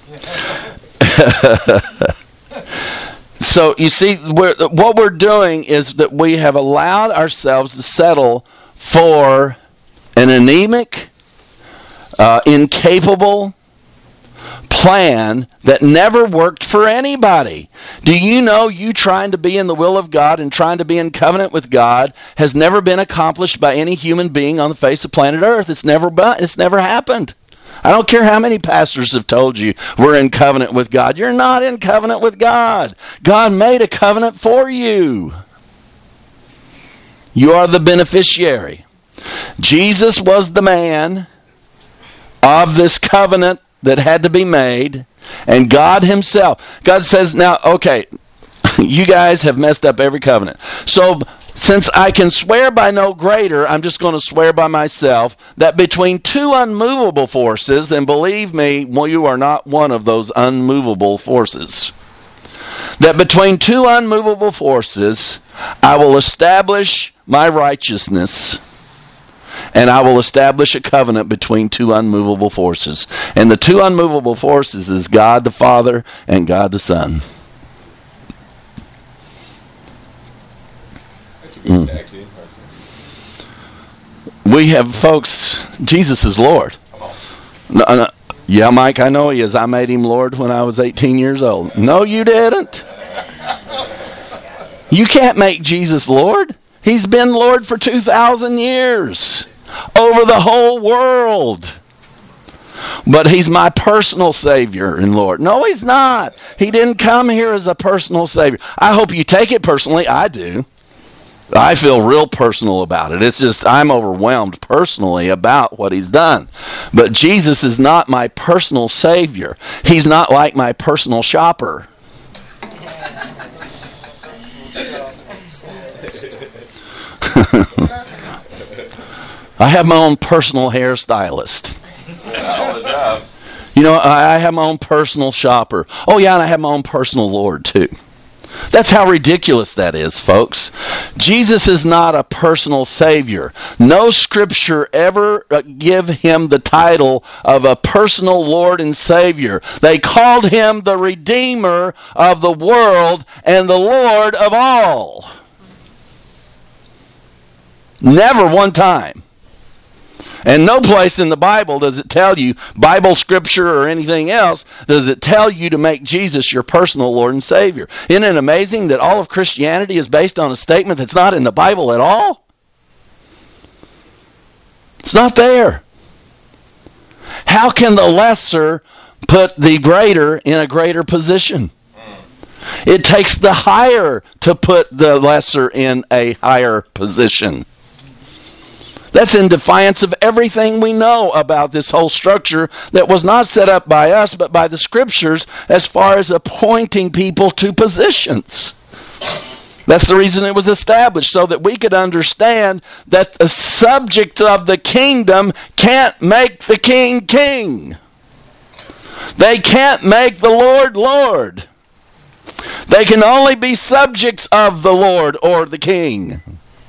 So you see, we're, what we're doing is that we have allowed ourselves to settle for an anemic, uh, incapable plan that never worked for anybody. Do you know you trying to be in the will of God and trying to be in covenant with God has never been accomplished by any human being on the face of planet Earth? It's never been, it's never happened. I don't care how many pastors have told you we're in covenant with God. You're not in covenant with God. God made a covenant for you. You are the beneficiary. Jesus was the man of this covenant that had to be made, and God himself. God says, now, okay, you guys have messed up every covenant. So, since I can swear by no greater, I'm just going to swear by myself that between two unmovable forces, and believe me, well, you are not one of those unmovable forces, that between two unmovable forces, I will establish my righteousness, and I will establish a covenant between two unmovable forces. And the two unmovable forces is God the Father and God the Son. That's a good tag team. We have, folks, Jesus is Lord. Come on. No, no. Yeah, Mike, I know he is. I made him Lord when I was eighteen years old. No, you didn't. You can't make Jesus Lord. He's been Lord for two thousand years. Over the whole world. But he's my personal Savior and Lord. No, he's not. He didn't come here as a personal Savior. I hope you take it personally. I do. I feel real personal about it. It's just I'm overwhelmed personally about what he's done. But Jesus is not my personal Savior. He's not like my personal shopper. I have my own personal hairstylist. You know, I have my own personal shopper. Oh yeah, and I have my own personal Lord too. That's how ridiculous that is, folks. Jesus is not a personal Savior. No scripture ever give him the title of a personal Lord and Savior. They called him the Redeemer of the world and the Lord of all. Never one time. And no place in the Bible does it tell you, Bible scripture or anything else, does it tell you to make Jesus your personal Lord and Savior. Isn't it amazing that all of Christianity is based on a statement that's not in the Bible at all? It's not there. How can the lesser put the greater in a greater position? It takes the higher to put the lesser in a higher position. That's in defiance of everything we know about this whole structure that was not set up by us, but by the Scriptures as far as appointing people to positions. That's the reason it was established, so that we could understand that the subject of the kingdom can't make the king king. They can't make the Lord Lord. They can only be subjects of the Lord or the king.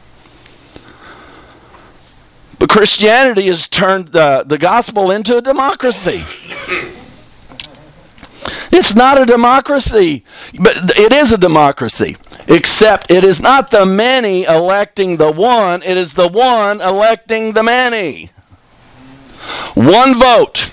But Christianity has turned the, the gospel into a democracy. It's not a democracy, but it is a democracy. Except it is not the many electing the one, it is the one electing the many. One vote.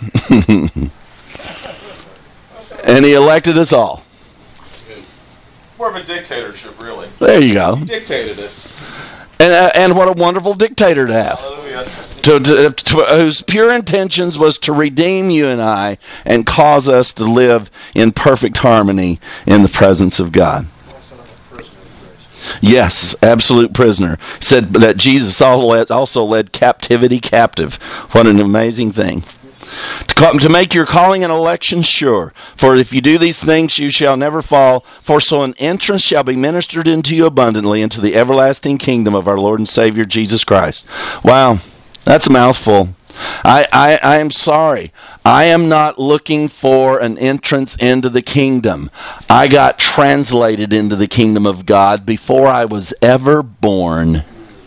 And he elected us all. More of a dictatorship, really. There you go. He dictated it. And, uh, and what a wonderful dictator to have. Hallelujah. To, to, to, whose pure intentions was to redeem you and I and cause us to live in perfect harmony in the presence of God. Yes, absolute prisoner. Said that Jesus also led captivity captive. What an amazing thing. To, call, to make your calling and election sure. For if you do these things, you shall never fall. For so an entrance shall be ministered into you abundantly into the everlasting kingdom of our Lord and Savior Jesus Christ. Wow, that's a mouthful. I, I, I am sorry. I am not looking for an entrance into the kingdom. I got translated into the kingdom of God before I was ever born.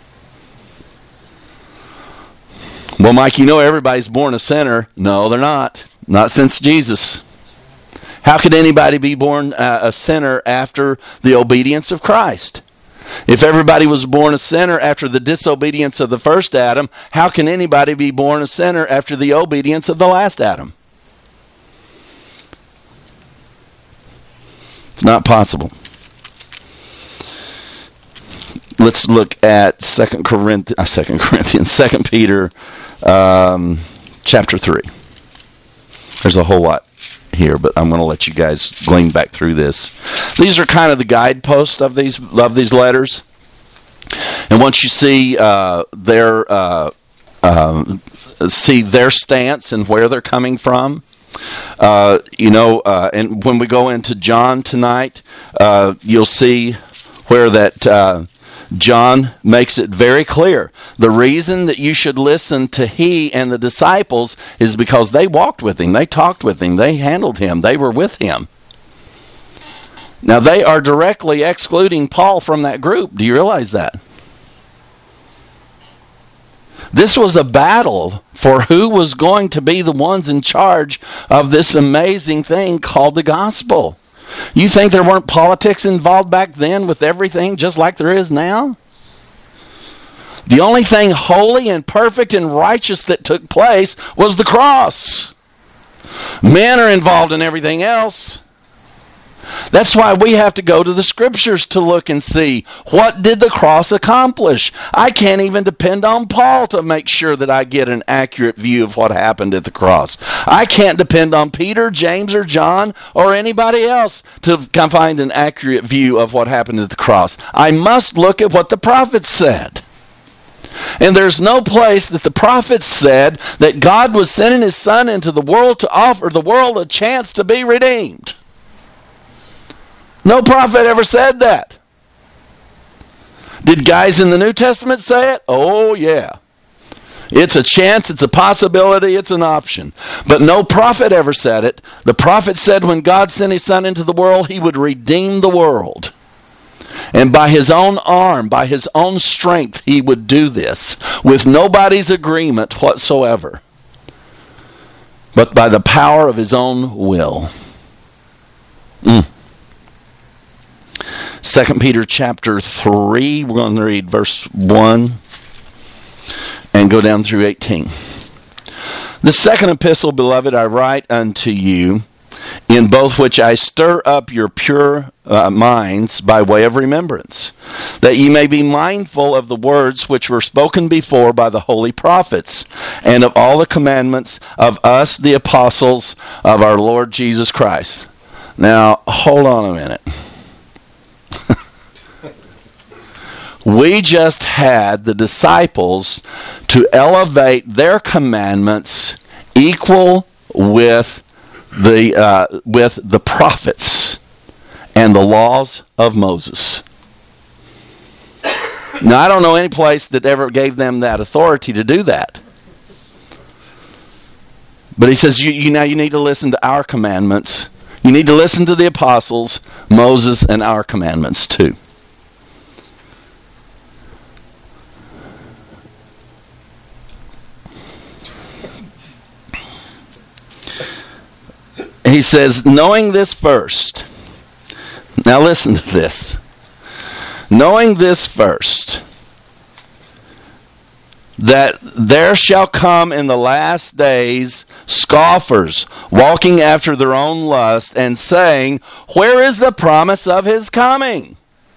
Well, Mike, you know everybody's born a sinner. No, they're not. Not since Jesus. How could anybody be born uh, a sinner after the obedience of Christ? If everybody was born a sinner after the disobedience of the first Adam, how can anybody be born a sinner after the obedience of the last Adam? It's not possible. Let's look at Second Corinthians, uh, Second Corinthians, Second Peter, um, chapter three. There's a whole lot here, but I'm going to let you guys glean back through this. These are kind of the guideposts of these of these letters. And once you see uh, their uh, uh, see their stance and where they're coming from, uh, you know, uh, and when we go into John tonight, uh, you'll see where that uh, John makes it very clear. The reason that you should listen to he and the disciples is because they walked with him, they talked with him, they handled him, they were with him. Now, they are directly excluding Paul from that group. Do you realize that? This was a battle for who was going to be the ones in charge of this amazing thing called the gospel. You think there weren't politics involved back then with everything just like there is now? The only thing holy and perfect and righteous that took place was the cross. Men are involved in everything else. That's why we have to go to the scriptures to look and see, what did the cross accomplish? I can't even depend on Paul to make sure that I get an accurate view of what happened at the cross. I can't depend on Peter, James, or John, or anybody else to find an accurate view of what happened at the cross. I must look at what the prophets said. And there's no place that the prophets said that God was sending his Son into the world to offer the world a chance to be redeemed. No prophet ever said that. Did guys in the New Testament say it? Oh, yeah. It's a chance, it's a possibility, it's an option. But no prophet ever said it. The prophet said when God sent his Son into the world, he would redeem the world. And by his own arm, by his own strength, he would do this with nobody's agreement whatsoever, but by the power of his own will. Mm. Second Peter chapter three, we're going to read verse one and go down through eighteen. The second epistle, beloved, I write unto you, in both which I stir up your pure uh, minds by way of remembrance, that ye may be mindful of the words which were spoken before by the holy prophets, and of all the commandments of us, the apostles of our Lord Jesus Christ. Now, hold on a minute. We just had the disciples to elevate their commandments equal with the uh, with the prophets and the laws of Moses. Now, I don't know any place that ever gave them that authority to do that. But he says, you, you now you need to listen to our commandments. You need to listen to the apostles, Moses, and our commandments too. He says, knowing this first. Now listen to this. Knowing this first, that there shall come in the last days scoffers, walking after their own lust, and saying, where is the promise of his coming?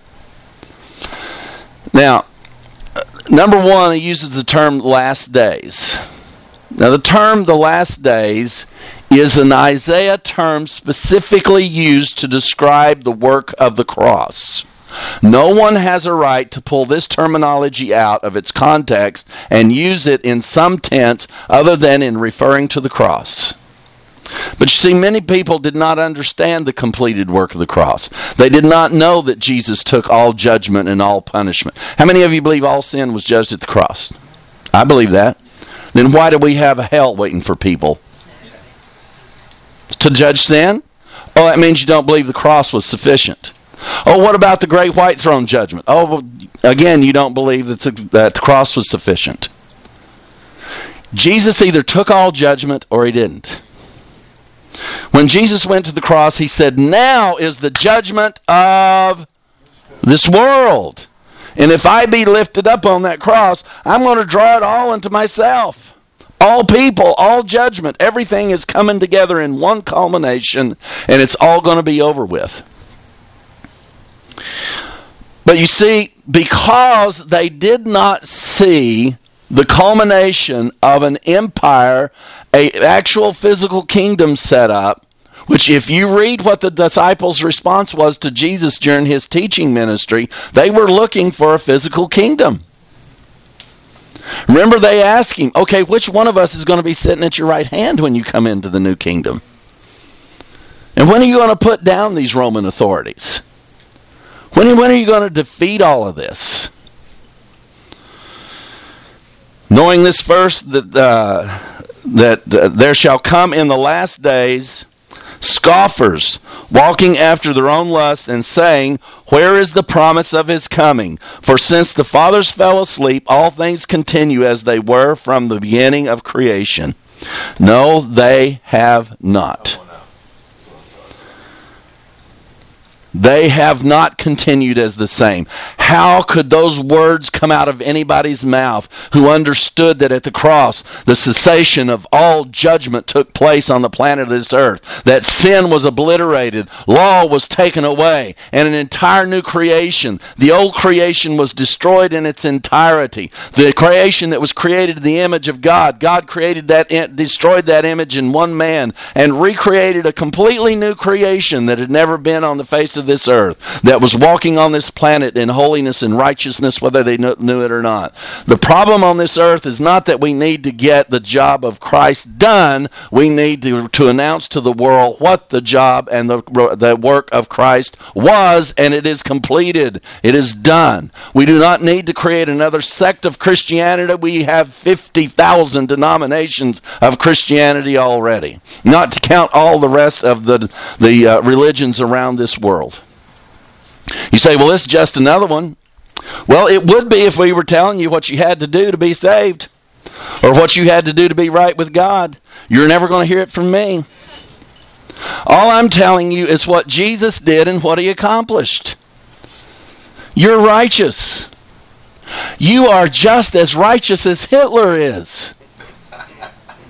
Now, number one, he uses the term last days. Now, the term the last days is an Isaiah term specifically used to describe the work of the cross. No one has a right to pull this terminology out of its context and use it in some tense other than in referring to the cross. But you see, many people did not understand the completed work of the cross. They did not know that Jesus took all judgment and all punishment. How many of you believe all sin was judged at the cross? I believe that. Then why do we have a hell waiting for people? To judge sin? Oh, that means you don't believe the cross was sufficient. Oh, what about the great white throne judgment? Oh, well, again, you don't believe that the, that the cross was sufficient. Jesus either took all judgment or he didn't. When Jesus went to the cross, he said, now is the judgment of this world. And if I be lifted up on that cross, I'm going to draw it all into myself. All people, all judgment, everything is coming together in one culmination, and it's all going to be over with. But you see, because they did not see the culmination of an empire, an actual physical kingdom set up, Which, if you read what the disciples' response was to Jesus during his teaching ministry, they were looking for a physical kingdom. Remember, they asked him, okay, which one of us is going to be sitting at your right hand when you come into the new kingdom? And when are you going to put down these Roman authorities? When, when are you going to defeat all of this? Knowing this first, that, uh, that uh, there shall come in the last days scoffers, walking after their own lust, and saying, where is the promise of his coming? For since the fathers fell asleep, all things continue as they were from the beginning of creation. No, they have not. They have not continued as the same. How could those words come out of anybody's mouth who understood that at the cross, the cessation of all judgment took place on the planet of this earth, that sin was obliterated, law was taken away, and an entire new creation. The old creation was destroyed in its entirety. The creation that was created in the image of God, God created that, destroyed that image in one man, and recreated a completely new creation that had never been on the face of this earth, that was walking on this planet in holiness and righteousness, whether they knew it or not. The problem on this earth is not that we need to get the job of Christ done. We need to, to announce to the world what the job and the, the work of Christ was, and it is completed. It is done. We do not need to create another sect of Christianity. We have fifty thousand denominations of Christianity already, not to count all the rest of the, the uh, religions around this world. You say, well, this is just another one. Well, it would be if we were telling you what you had to do to be saved, or what you had to do to be right with God. You're never going to hear it from me. All I'm telling you is what Jesus did and what he accomplished. You're righteous. You are just as righteous as Hitler is. I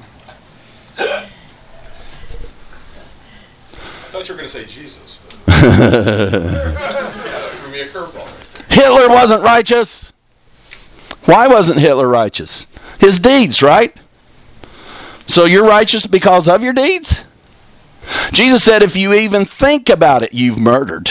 thought you were going to say Jesus. Threw me a curveball. Hitler wasn't righteous. Why wasn't Hitler righteous? His deeds, right? So you're righteous because of your deeds? Jesus said if you even think about it, you've murdered.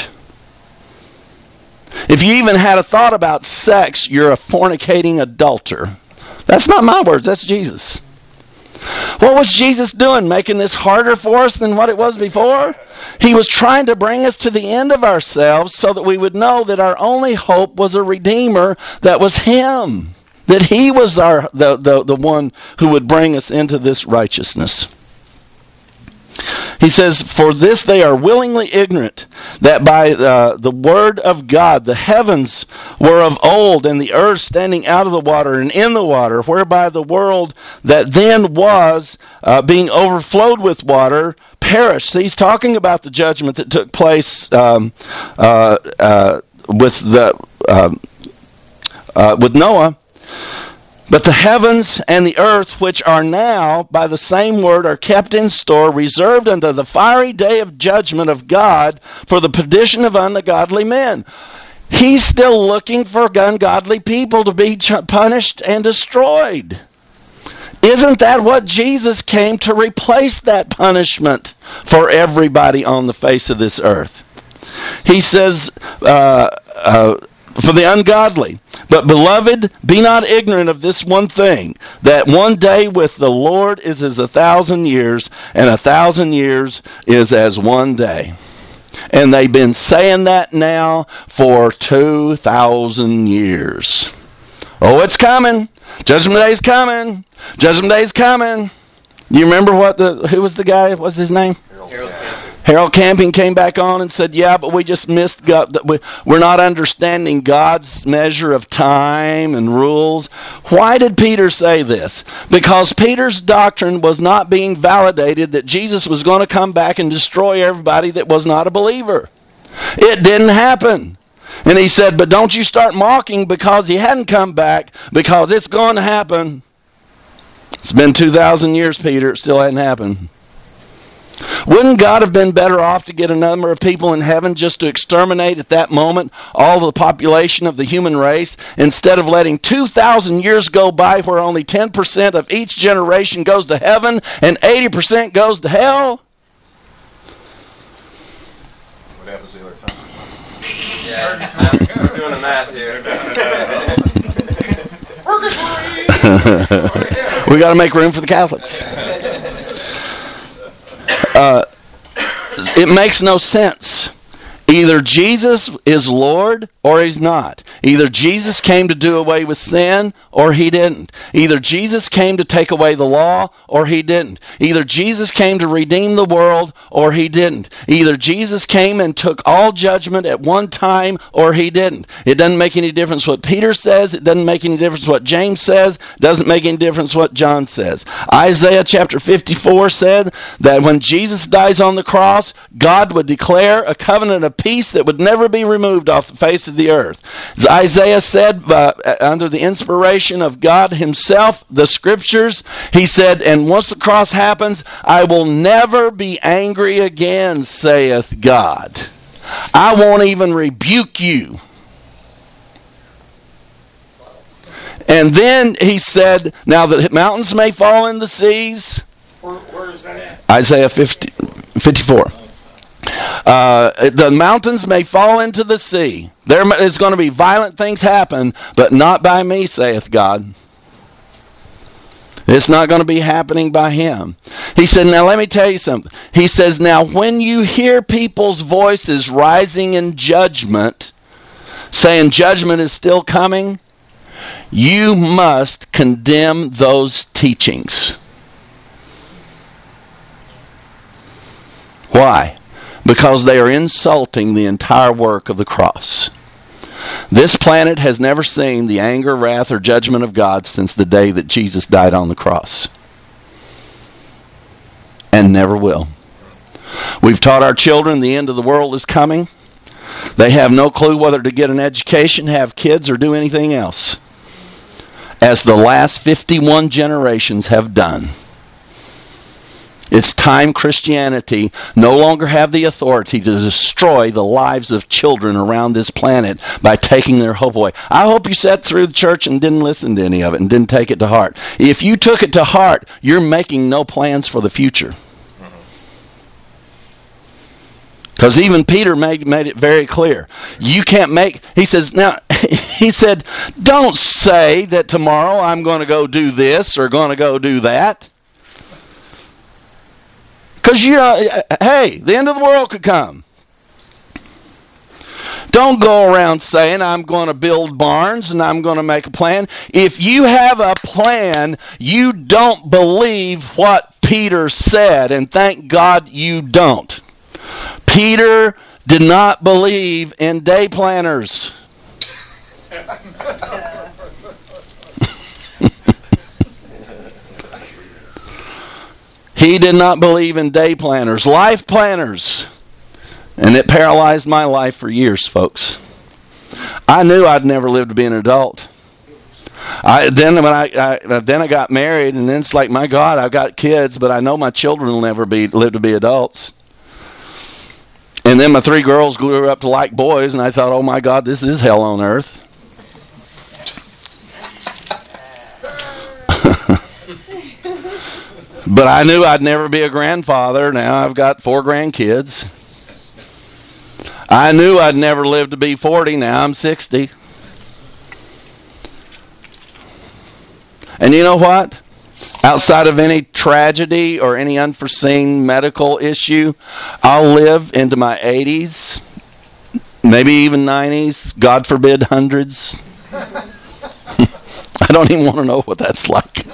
If you even had a thought about sex, you're a fornicating adulterer. That's not my words, that's Jesus. What was Jesus doing? Making this harder for us than what it was before? He was trying to bring us to the end of ourselves so that we would know that our only hope was a Redeemer that was Him. That He was our the, the, the one who would bring us into this righteousness. He says, for this they are willingly ignorant, that by uh, the word of God the heavens were of old, and the earth standing out of the water and in the water, whereby the world that then was, uh, being overflowed with water, perished. So he's talking about the judgment that took place um, uh, uh, with the uh, uh, with Noah. But the heavens and the earth, which are now, by the same word, are kept in store, reserved unto the fiery day of judgment of God for the perdition of ungodly men. He's still looking for ungodly people to be punished and destroyed. Isn't that what Jesus came to replace that punishment for everybody on the face of this earth? He says, uh, uh, for the ungodly. But beloved, be not ignorant of this one thing, that one day with the Lord is as a thousand years, and a thousand years is as one day. And they've been saying that now for two thousand years. Oh, it's coming. Judgment Day's coming. Judgment Day's coming. You remember what the who was the guy? What's his name? Harold Camping. Harold Camping came back on and said, yeah, but we just missed God. We're not understanding God's measure of time and rules. Why did Peter say this? Because Peter's doctrine was not being validated that Jesus was going to come back and destroy everybody that was not a believer. It didn't happen. And he said, but don't you start mocking because he hadn't come back, because it's going to happen. It's been two thousand years, Peter. It still hadn't happened. Wouldn't God have been better off to get a number of people in heaven just to exterminate at that moment all the population of the human race, instead of letting two thousand years go by where only ten percent of each generation goes to heaven and eighty percent goes to hell? what happens the other time. Yeah, I'm doing the math here. We got to make room for the Catholics. Uh, it makes no sense. Either Jesus is Lord or he's not. Either Jesus came to do away with sin or he didn't. Either Jesus came to take away the law or he didn't. Either Jesus came to redeem the world or he didn't. Either Jesus came and took all judgment at one time or he didn't. It doesn't make any difference what Peter says. It doesn't make any difference what James says. It doesn't make any difference what John says. Isaiah chapter fifty-four said that when Jesus dies on the cross, God would declare a covenant of peace that would never be removed off the face of the earth. As Isaiah said, uh, under the inspiration of God himself, the scriptures, he said, and once the cross happens, I will never be angry again, saith God. I won't even rebuke you. And then he said, now the mountains may fall in the seas. Where, where is that at? Isaiah fifty, fifty-four. Uh, the mountains may fall into the sea. There is going to be violent things happen, but not by me, saith God. It's not going to be happening by him. He said, now let me tell you something. He says, now when you hear people's voices rising in judgment, saying judgment is still coming, you must condemn those teachings. Why? Because they are insulting the entire work of the cross. This planet has never seen the anger, wrath, or judgment of God since the day that Jesus died on the cross. And never will. We've taught our children the end of the world is coming. They have no clue whether to get an education, have kids, or do anything else. As the last fifty-one generations have done. It's time Christianity no longer have the authority to destroy the lives of children around this planet by taking their hope away. I hope you sat through the church and didn't listen to any of it and didn't take it to heart. If you took it to heart, you're making no plans for the future. Because even Peter made, made it very clear. You can't make, he says, now, he said, don't say that tomorrow I'm going to go do this or going to go do that. Because, you know, hey, the end of the world could come. Don't go around saying, I'm going to build barns and I'm going to make a plan. If you have a plan, you don't believe what Peter said, and thank God you don't. Peter did not believe in day planners. He did not believe in day planners, life planners. And it paralyzed my life for years, folks. I knew I'd never live to be an adult. I, then when I, I then I got married, and then it's like, my God, I've got kids, but I know my children will never be live to be adults. And then my three girls grew up to like boys, and I thought, oh my God, this is hell on earth. But I knew I'd never be a grandfather. Now I've got four grandkids. I knew I'd never live to be forty. Now I'm sixty. And you know what? Outside of any tragedy or any unforeseen medical issue, I'll live into my eighties, maybe even nineties, God forbid hundreds. I don't even want to know what that's like.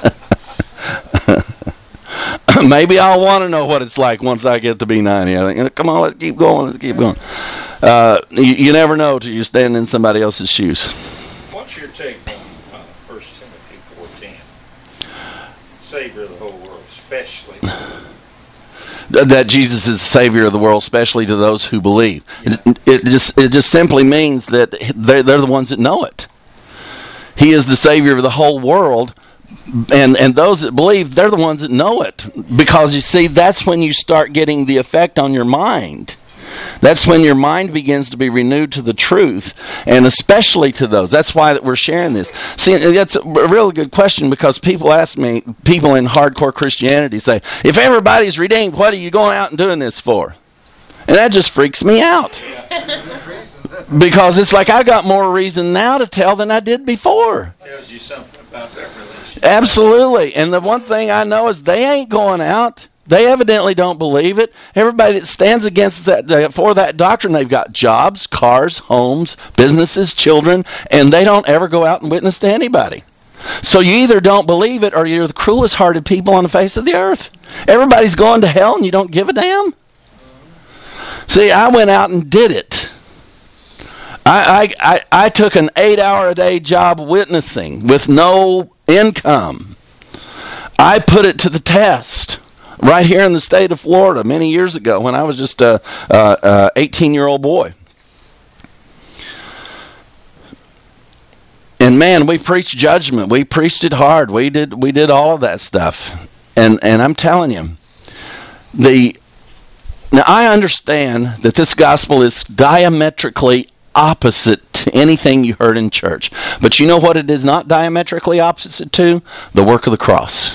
Maybe I'll want to know what it's like once I get to be ninety. I think, come on, let's keep going, let's keep going. Uh, you, you never know till you stand in somebody else's shoes. What's your take on uh, First Timothy four ten? Savior of the whole world, especially. That Jesus is the Savior of the world, especially to those who believe. Yeah. It, it just it just simply means that they're, they're the ones that know it. He is the Savior of the whole world. And and those that believe, they're the ones that know it. Because, you see, that's when you start getting the effect on your mind. That's when your mind begins to be renewed to the truth, and especially to those. That's why that we're sharing this. See, that's a really good question, because people ask me, people in hardcore Christianity say, if everybody's redeemed, what are you going out and doing this for? And that just freaks me out. Because it's like I got more reason now to tell than I did before. Tells you something about that relationship. Absolutely. And the one thing I know is they ain't going out. They evidently don't believe it. Everybody that stands against that, uh, for that doctrine, they've got jobs, cars, homes, businesses, children, and they don't ever go out and witness to anybody. So you either don't believe it or you're the cruelest hearted people on the face of the earth. Everybody's going to hell and you don't give a damn. See, I went out and did it. I, I, I, I took an eight-hour-a-day job witnessing with no income. I put it to the test right here in the state of Florida many years ago when I was just a, a, a eighteen-year-old boy. And man, we preached judgment. We preached it hard. We did we did all of that stuff. And and I'm telling you, the now I understand that this gospel is diametrically opposite to anything you heard in church. But you know what it is not diametrically opposite to? The work of the cross.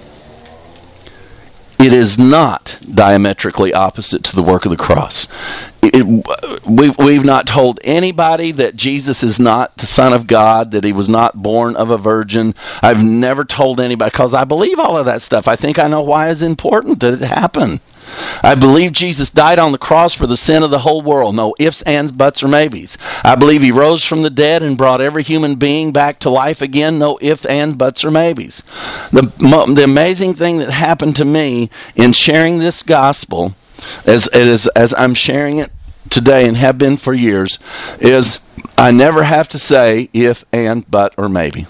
It is not diametrically opposite to the work of the cross. It, it, we've, we've not told anybody that Jesus is not the Son of God, that he was not born of a virgin. I've never told anybody, because I believe all of that stuff. I think I know why it's important that it happen. I believe Jesus died on the cross for the sin of the whole world. No ifs, ands, buts, or maybes. I believe he rose from the dead and brought every human being back to life again. No ifs, ands, buts, or maybes. The, the amazing thing that happened to me in sharing this gospel, as, as, as I'm sharing it today and have been for years, is I never have to say if, and, but, or maybe.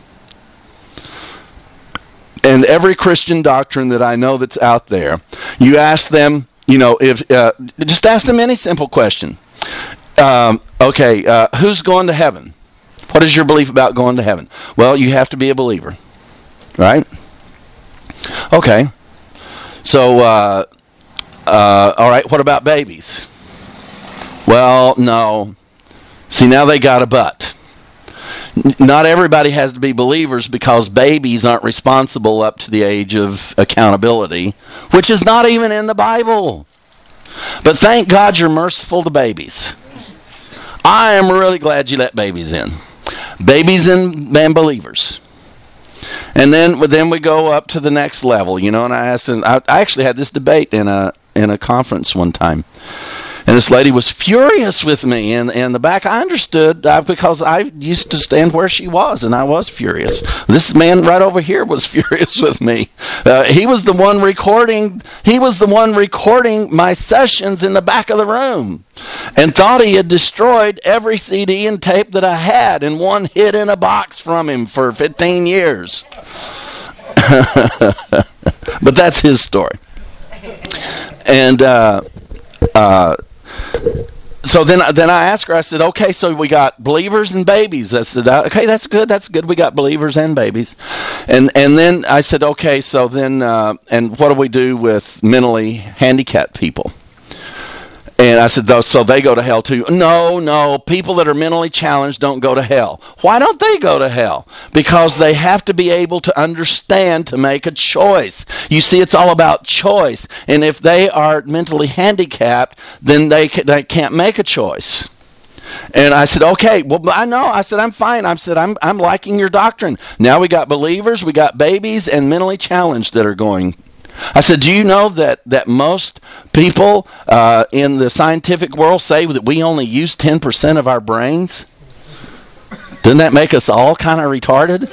And every Christian doctrine that I know that's out there, you ask them, you know, if uh, just ask them any simple question. Um, okay, uh, who's going to heaven? What is your belief about going to heaven? Well, you have to be a believer, right? Okay. So, uh, uh, all right, what about babies? Well, no. See, now they got a but. Not everybody has to be believers because babies aren't responsible up to the age of accountability, which is not even in the Bible. But thank God you're merciful to babies. I am really glad you let babies in. Babies and, and believers. And then then we go up to the next level, you know, and I asked, and I, I actually had this debate in a in a conference one time. And this lady was furious with me in, in the back. I understood uh, because I used to stand where she was, and I was furious. This man right over here was furious with me. Uh, he was the one recording. He was the one recording my sessions in the back of the room, and thought he had destroyed every C D and tape that I had, and one hid in a box from him for fifteen years. But that's his story. And uh, uh, so then, then I asked her. I said, "Okay, so we got believers and babies." I said, "Okay, that's good. That's good. We got believers and babies." And and then I said, "Okay, so then, uh, and what do we do with mentally handicapped people?" And I said, so they go to hell too. No, no, people that are mentally challenged don't go to hell. Why don't they go to hell? Because they have to be able to understand to make a choice. You see, it's all about choice. And if they are mentally handicapped, then they, they can't make a choice. And I said, okay, well, I know. I said, I'm fine. I said, I'm, I'm liking your doctrine. Now we got believers, we got babies, and mentally challenged that are going. I said, do you know that, that most people uh, in the scientific world say that we only use ten percent of our brains? Doesn't that make us all kind of retarded?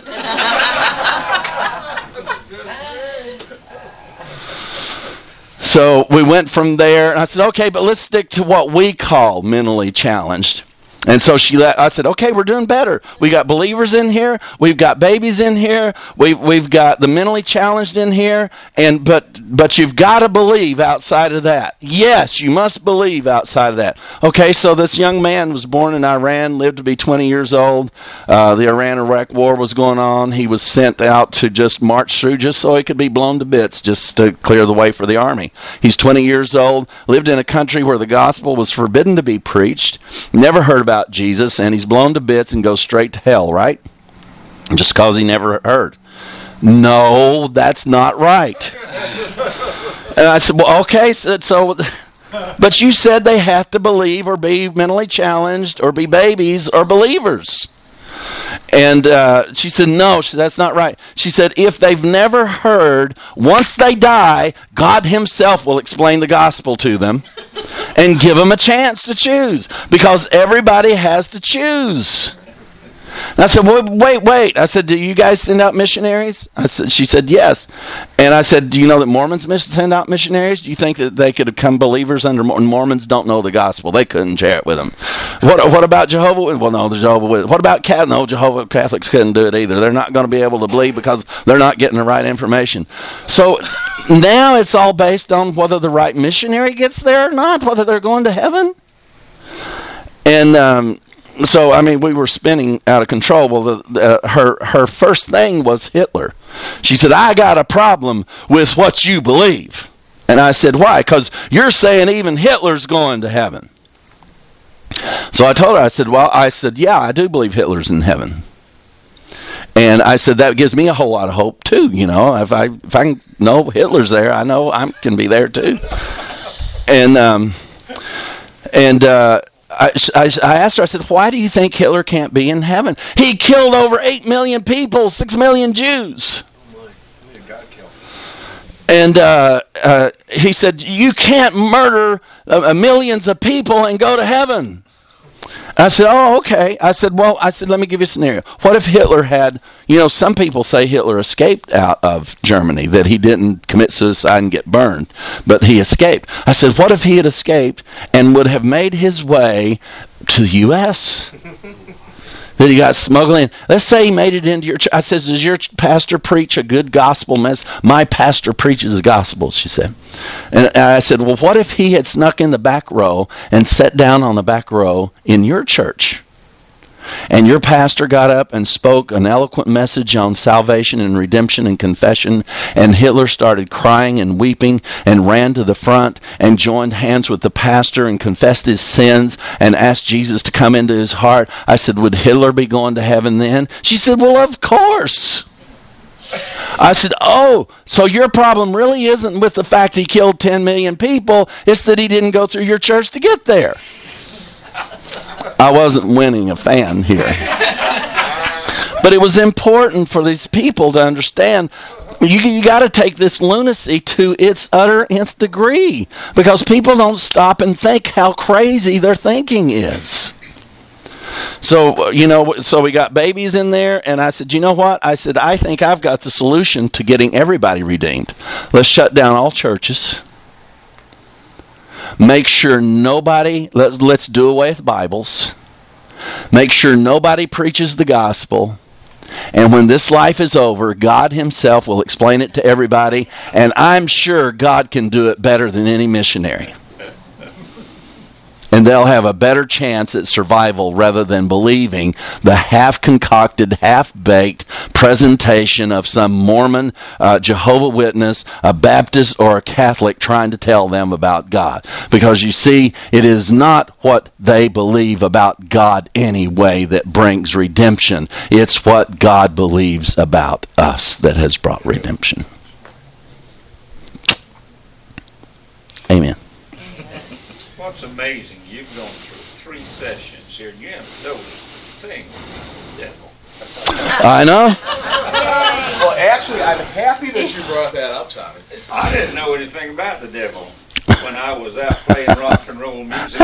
So we went from there, and I said, okay, but let's stick to what we call mentally challenged. And so she let, I said, okay, we're doing better. We got believers in here. We've got babies in here. We've, we've got the mentally challenged in here. And, but, but you've got to believe outside of that. Yes, you must believe outside of that. Okay, so this young man was born in Iran, lived to be twenty years old. Uh, the Iran-Iraq war was going on. He was sent out to just march through just so he could be blown to bits, just to clear the way for the army. He's twenty years old, lived in a country where the gospel was forbidden to be preached, never heard about about Jesus, and he's blown to bits and goes straight to hell, right? Just because he never heard. No, that's not right. And I said, well, okay, so, so But you said they have to believe or be mentally challenged or be babies or believers. And uh, she said, no, she said, that's not right. She said, if they've never heard, once they die, God himself will explain the gospel to them and give them a chance to choose. Because everybody has to choose. And I said, well, wait, wait. I said, do you guys send out missionaries? I said, she said, yes. And I said, do you know that Mormons send out missionaries? Do you think that they could become believers under Mormons? Mormons don't know the gospel. They couldn't share it with them. What What about Jehovah Witnesses? Well, no, the Jehovah Witnesses. What about Catholics? No, Jehovah Catholics couldn't do it either. They're not going to be able to believe because they're not getting the right information. So now it's all based on whether the right missionary gets there or not, whether they're going to heaven. And um So, I mean, we were spinning out of control. Well, the, the, her her first thing was Hitler. She said, I got a problem with what you believe. And I said, why? Because you're saying even Hitler's going to heaven. So I told her, I said, well, I said, yeah, I do believe Hitler's in heaven. And I said, that gives me a whole lot of hope, too. You know, if I if I know Hitler's there, I know I can be there, too. And, um, and, uh, I, I, I asked her, I said, why do you think Hitler can't be in heaven? He killed over eight million people, six million Jews. And uh, uh, he said, you can't murder uh, millions of people and go to heaven. I said, oh, okay. I said, well, I said, let me give you a scenario. What if Hitler had, you know, some people say Hitler escaped out of Germany, that he didn't commit suicide and get burned, but he escaped. I said, what if he had escaped and would have made his way to the U S? That he got smuggled in. Let's say he made it into your church. I said, does your pastor preach a good gospel message? My pastor preaches the gospel, she said. And I said, well, what if he had snuck in the back row and sat down on the back row in your church? And your pastor got up and spoke an eloquent message on salvation and redemption and confession, and Hitler started crying and weeping and ran to the front and joined hands with the pastor and confessed his sins and asked Jesus to come into his heart. I said, would Hitler be going to heaven then? She said, well, of course. I said, oh, so your problem really isn't with the fact he killed ten million people, it's that he didn't go through your church to get there. I wasn't winning a fan here. But it was important for these people to understand you, you got to take this lunacy to its utter nth degree, because people don't stop and think how crazy their thinking is. So, you know, so we got babies in there, and I said, you know what? I said, I think I've got the solution to getting everybody redeemed. Let's shut down all churches. Make sure nobody, let, let's do away with Bibles. Make sure nobody preaches the gospel. And when this life is over, God himself will explain it to everybody. And I'm sure God can do it better than any missionary. And they'll have a better chance at survival rather than believing the half-concocted, half-baked presentation of some Mormon, uh, Jehovah Witness, a Baptist, or a Catholic trying to tell them about God. Because you see, it is not what they believe about God anyway that brings redemption. It's what God believes about us that has brought redemption. Amen. What's amazing, you've gone through three sessions here, and you haven't noticed a thing with the devil. I know. Well, actually, I'm happy that you brought that up, Tommy. I didn't know anything about the devil when I was out playing rock and roll music.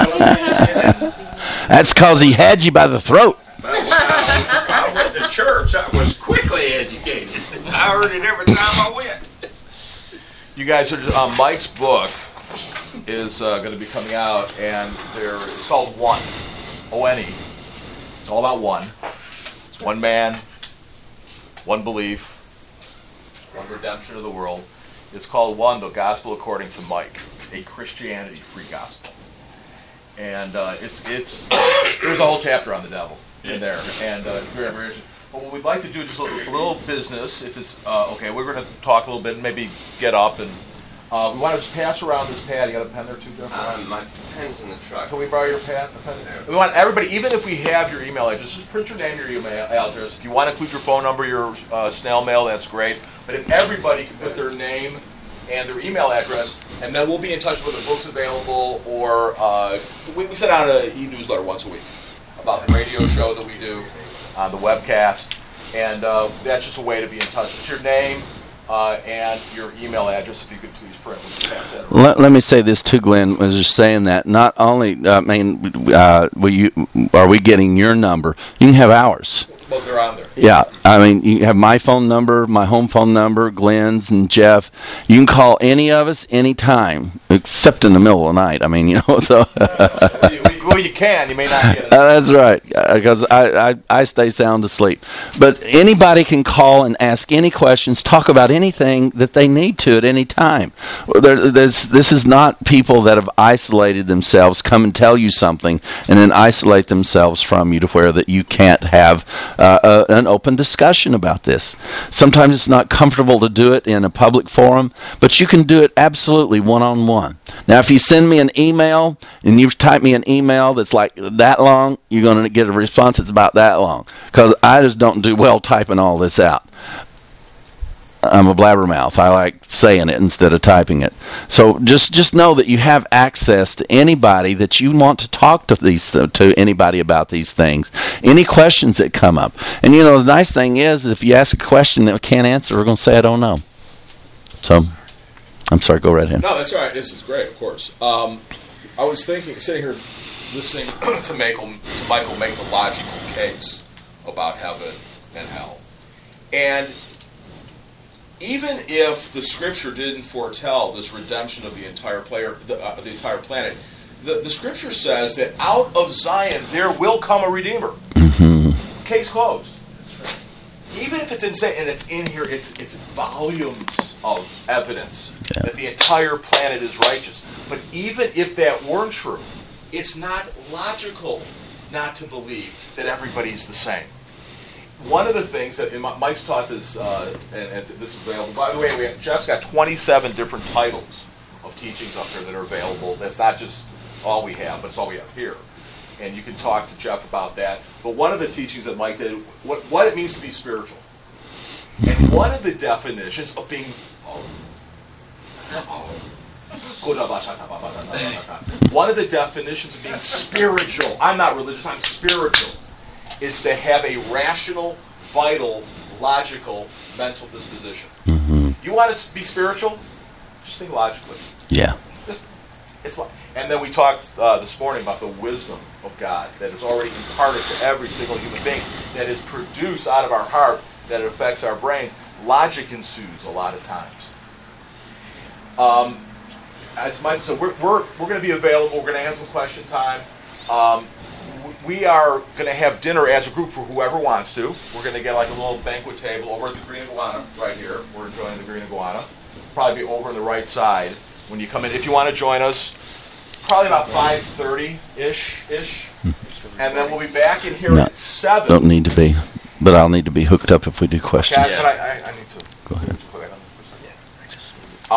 That's because he had you by the throat. But when I, I went to church, I was quickly educated. I heard it every time I went. You guys are um, Mike's book is uh, going to be coming out, and there it's called One, O N E. It's all about one. It's one man, one belief, one redemption of the world. It's called One, the Gospel According to Mike, a Christianity-free gospel. And uh, it's it's there's a whole chapter on the devil in there, and uh, very very interesting. But what we'd like to do is just a little, a little business, if it's uh, okay. We're going to talk a little bit, maybe get up and. Uh, we want to just pass around this pad. You got a pen there too, Jeff? Um, my pen's in the truck. Can we borrow your pad? pen? We want everybody, even if we have your email address, just print your name, your email address. If you want to include your phone number, your uh, snail mail, that's great. But if everybody can put their name and their email address, and then we'll be in touch with the books available, or uh, we, we send out an e-newsletter once a week about the radio show that we do, uh, the webcast, and uh, that's just a way to be in touch. It's your name uh, and your email address, if you could please print. We'll pass that around. Let, let me say this too, Glenn, was just saying that not only, I mean, uh, will you, are we getting your number? You can have ours. Well, they're on there. Yeah, I mean, you have my phone number, my home phone number, Glenn's and Jeff. You can call any of us anytime, except in the middle of the night. I mean, you know, so. well, you, well, you can. You may not get it. Uh, that's right, because I, I, I stay sound asleep. But anybody can call and ask any questions, talk about anything that they need to at any time. There, there's, this is not people that have isolated themselves, come and tell you something, and then isolate themselves from you to where that you can't have uh, a, an open discussion about this. Sometimes it's not comfortable to do it in a public forum, but you can do it absolutely one-on-one. Now, if you send me an email and you type me an email that's like that long, you're going to get a response that's about that long, because I just don't do well typing all this out. I'm a blabbermouth. I like saying it instead of typing it. So just just know that you have access to anybody that you want to talk to these to anybody about these things. Any questions that come up. And you know, the nice thing is, if you ask a question that we can't answer, we're going to say I don't know. So, I'm sorry. Go right ahead. No, that's all right. This is great, of course. Um, I was thinking, sitting here, listening to Michael to Michael make the logical case about heaven and hell, and even if the Scripture didn't foretell this redemption of the entire player, the, uh, the entire planet, the, the Scripture says that out of Zion there will come a Redeemer. Mm-hmm. Case closed. Even if it didn't say, and it's in here, it's it's volumes of evidence yeah. that the entire planet is righteous. But even if that weren't true, it's not logical not to believe that everybody's the same. One of the things that and Mike's taught this, uh, and, and this is available. By the way, we have, Jeff's got twenty-seven different titles of teachings up there that are available. That's not just all we have, but it's all we have here. And you can talk to Jeff about that. But one of the teachings that Mike did, what, what it means to be spiritual. And one of the definitions of being... Oh, oh, one of the definitions of being spiritual, I'm not religious, I'm spiritual, is to have a rational, vital, logical, mental disposition. Mm-hmm. You want to be spiritual? Just think logically. Yeah. Just, it's like, and then we talked uh, this morning about the wisdom of God that is already imparted to every single human being, that is produced out of our heart, that it affects our brains. Logic ensues a lot of times. Um, as Mike said, we're we're, we're going to be available. We're going to have some question time. Um, we are going to have dinner as a group for whoever wants to. We're going to get like a little banquet table over at the Green Iguana right here. We're enjoying the Green Iguana. Probably be over on the right side when you come in. If you want to join us, probably about five thirty-ish, ish. And then we'll be back in here No, at seven. Don't need to be, but I'll need to be hooked up if we do questions. Okay, but I, I, I need to... Go ahead.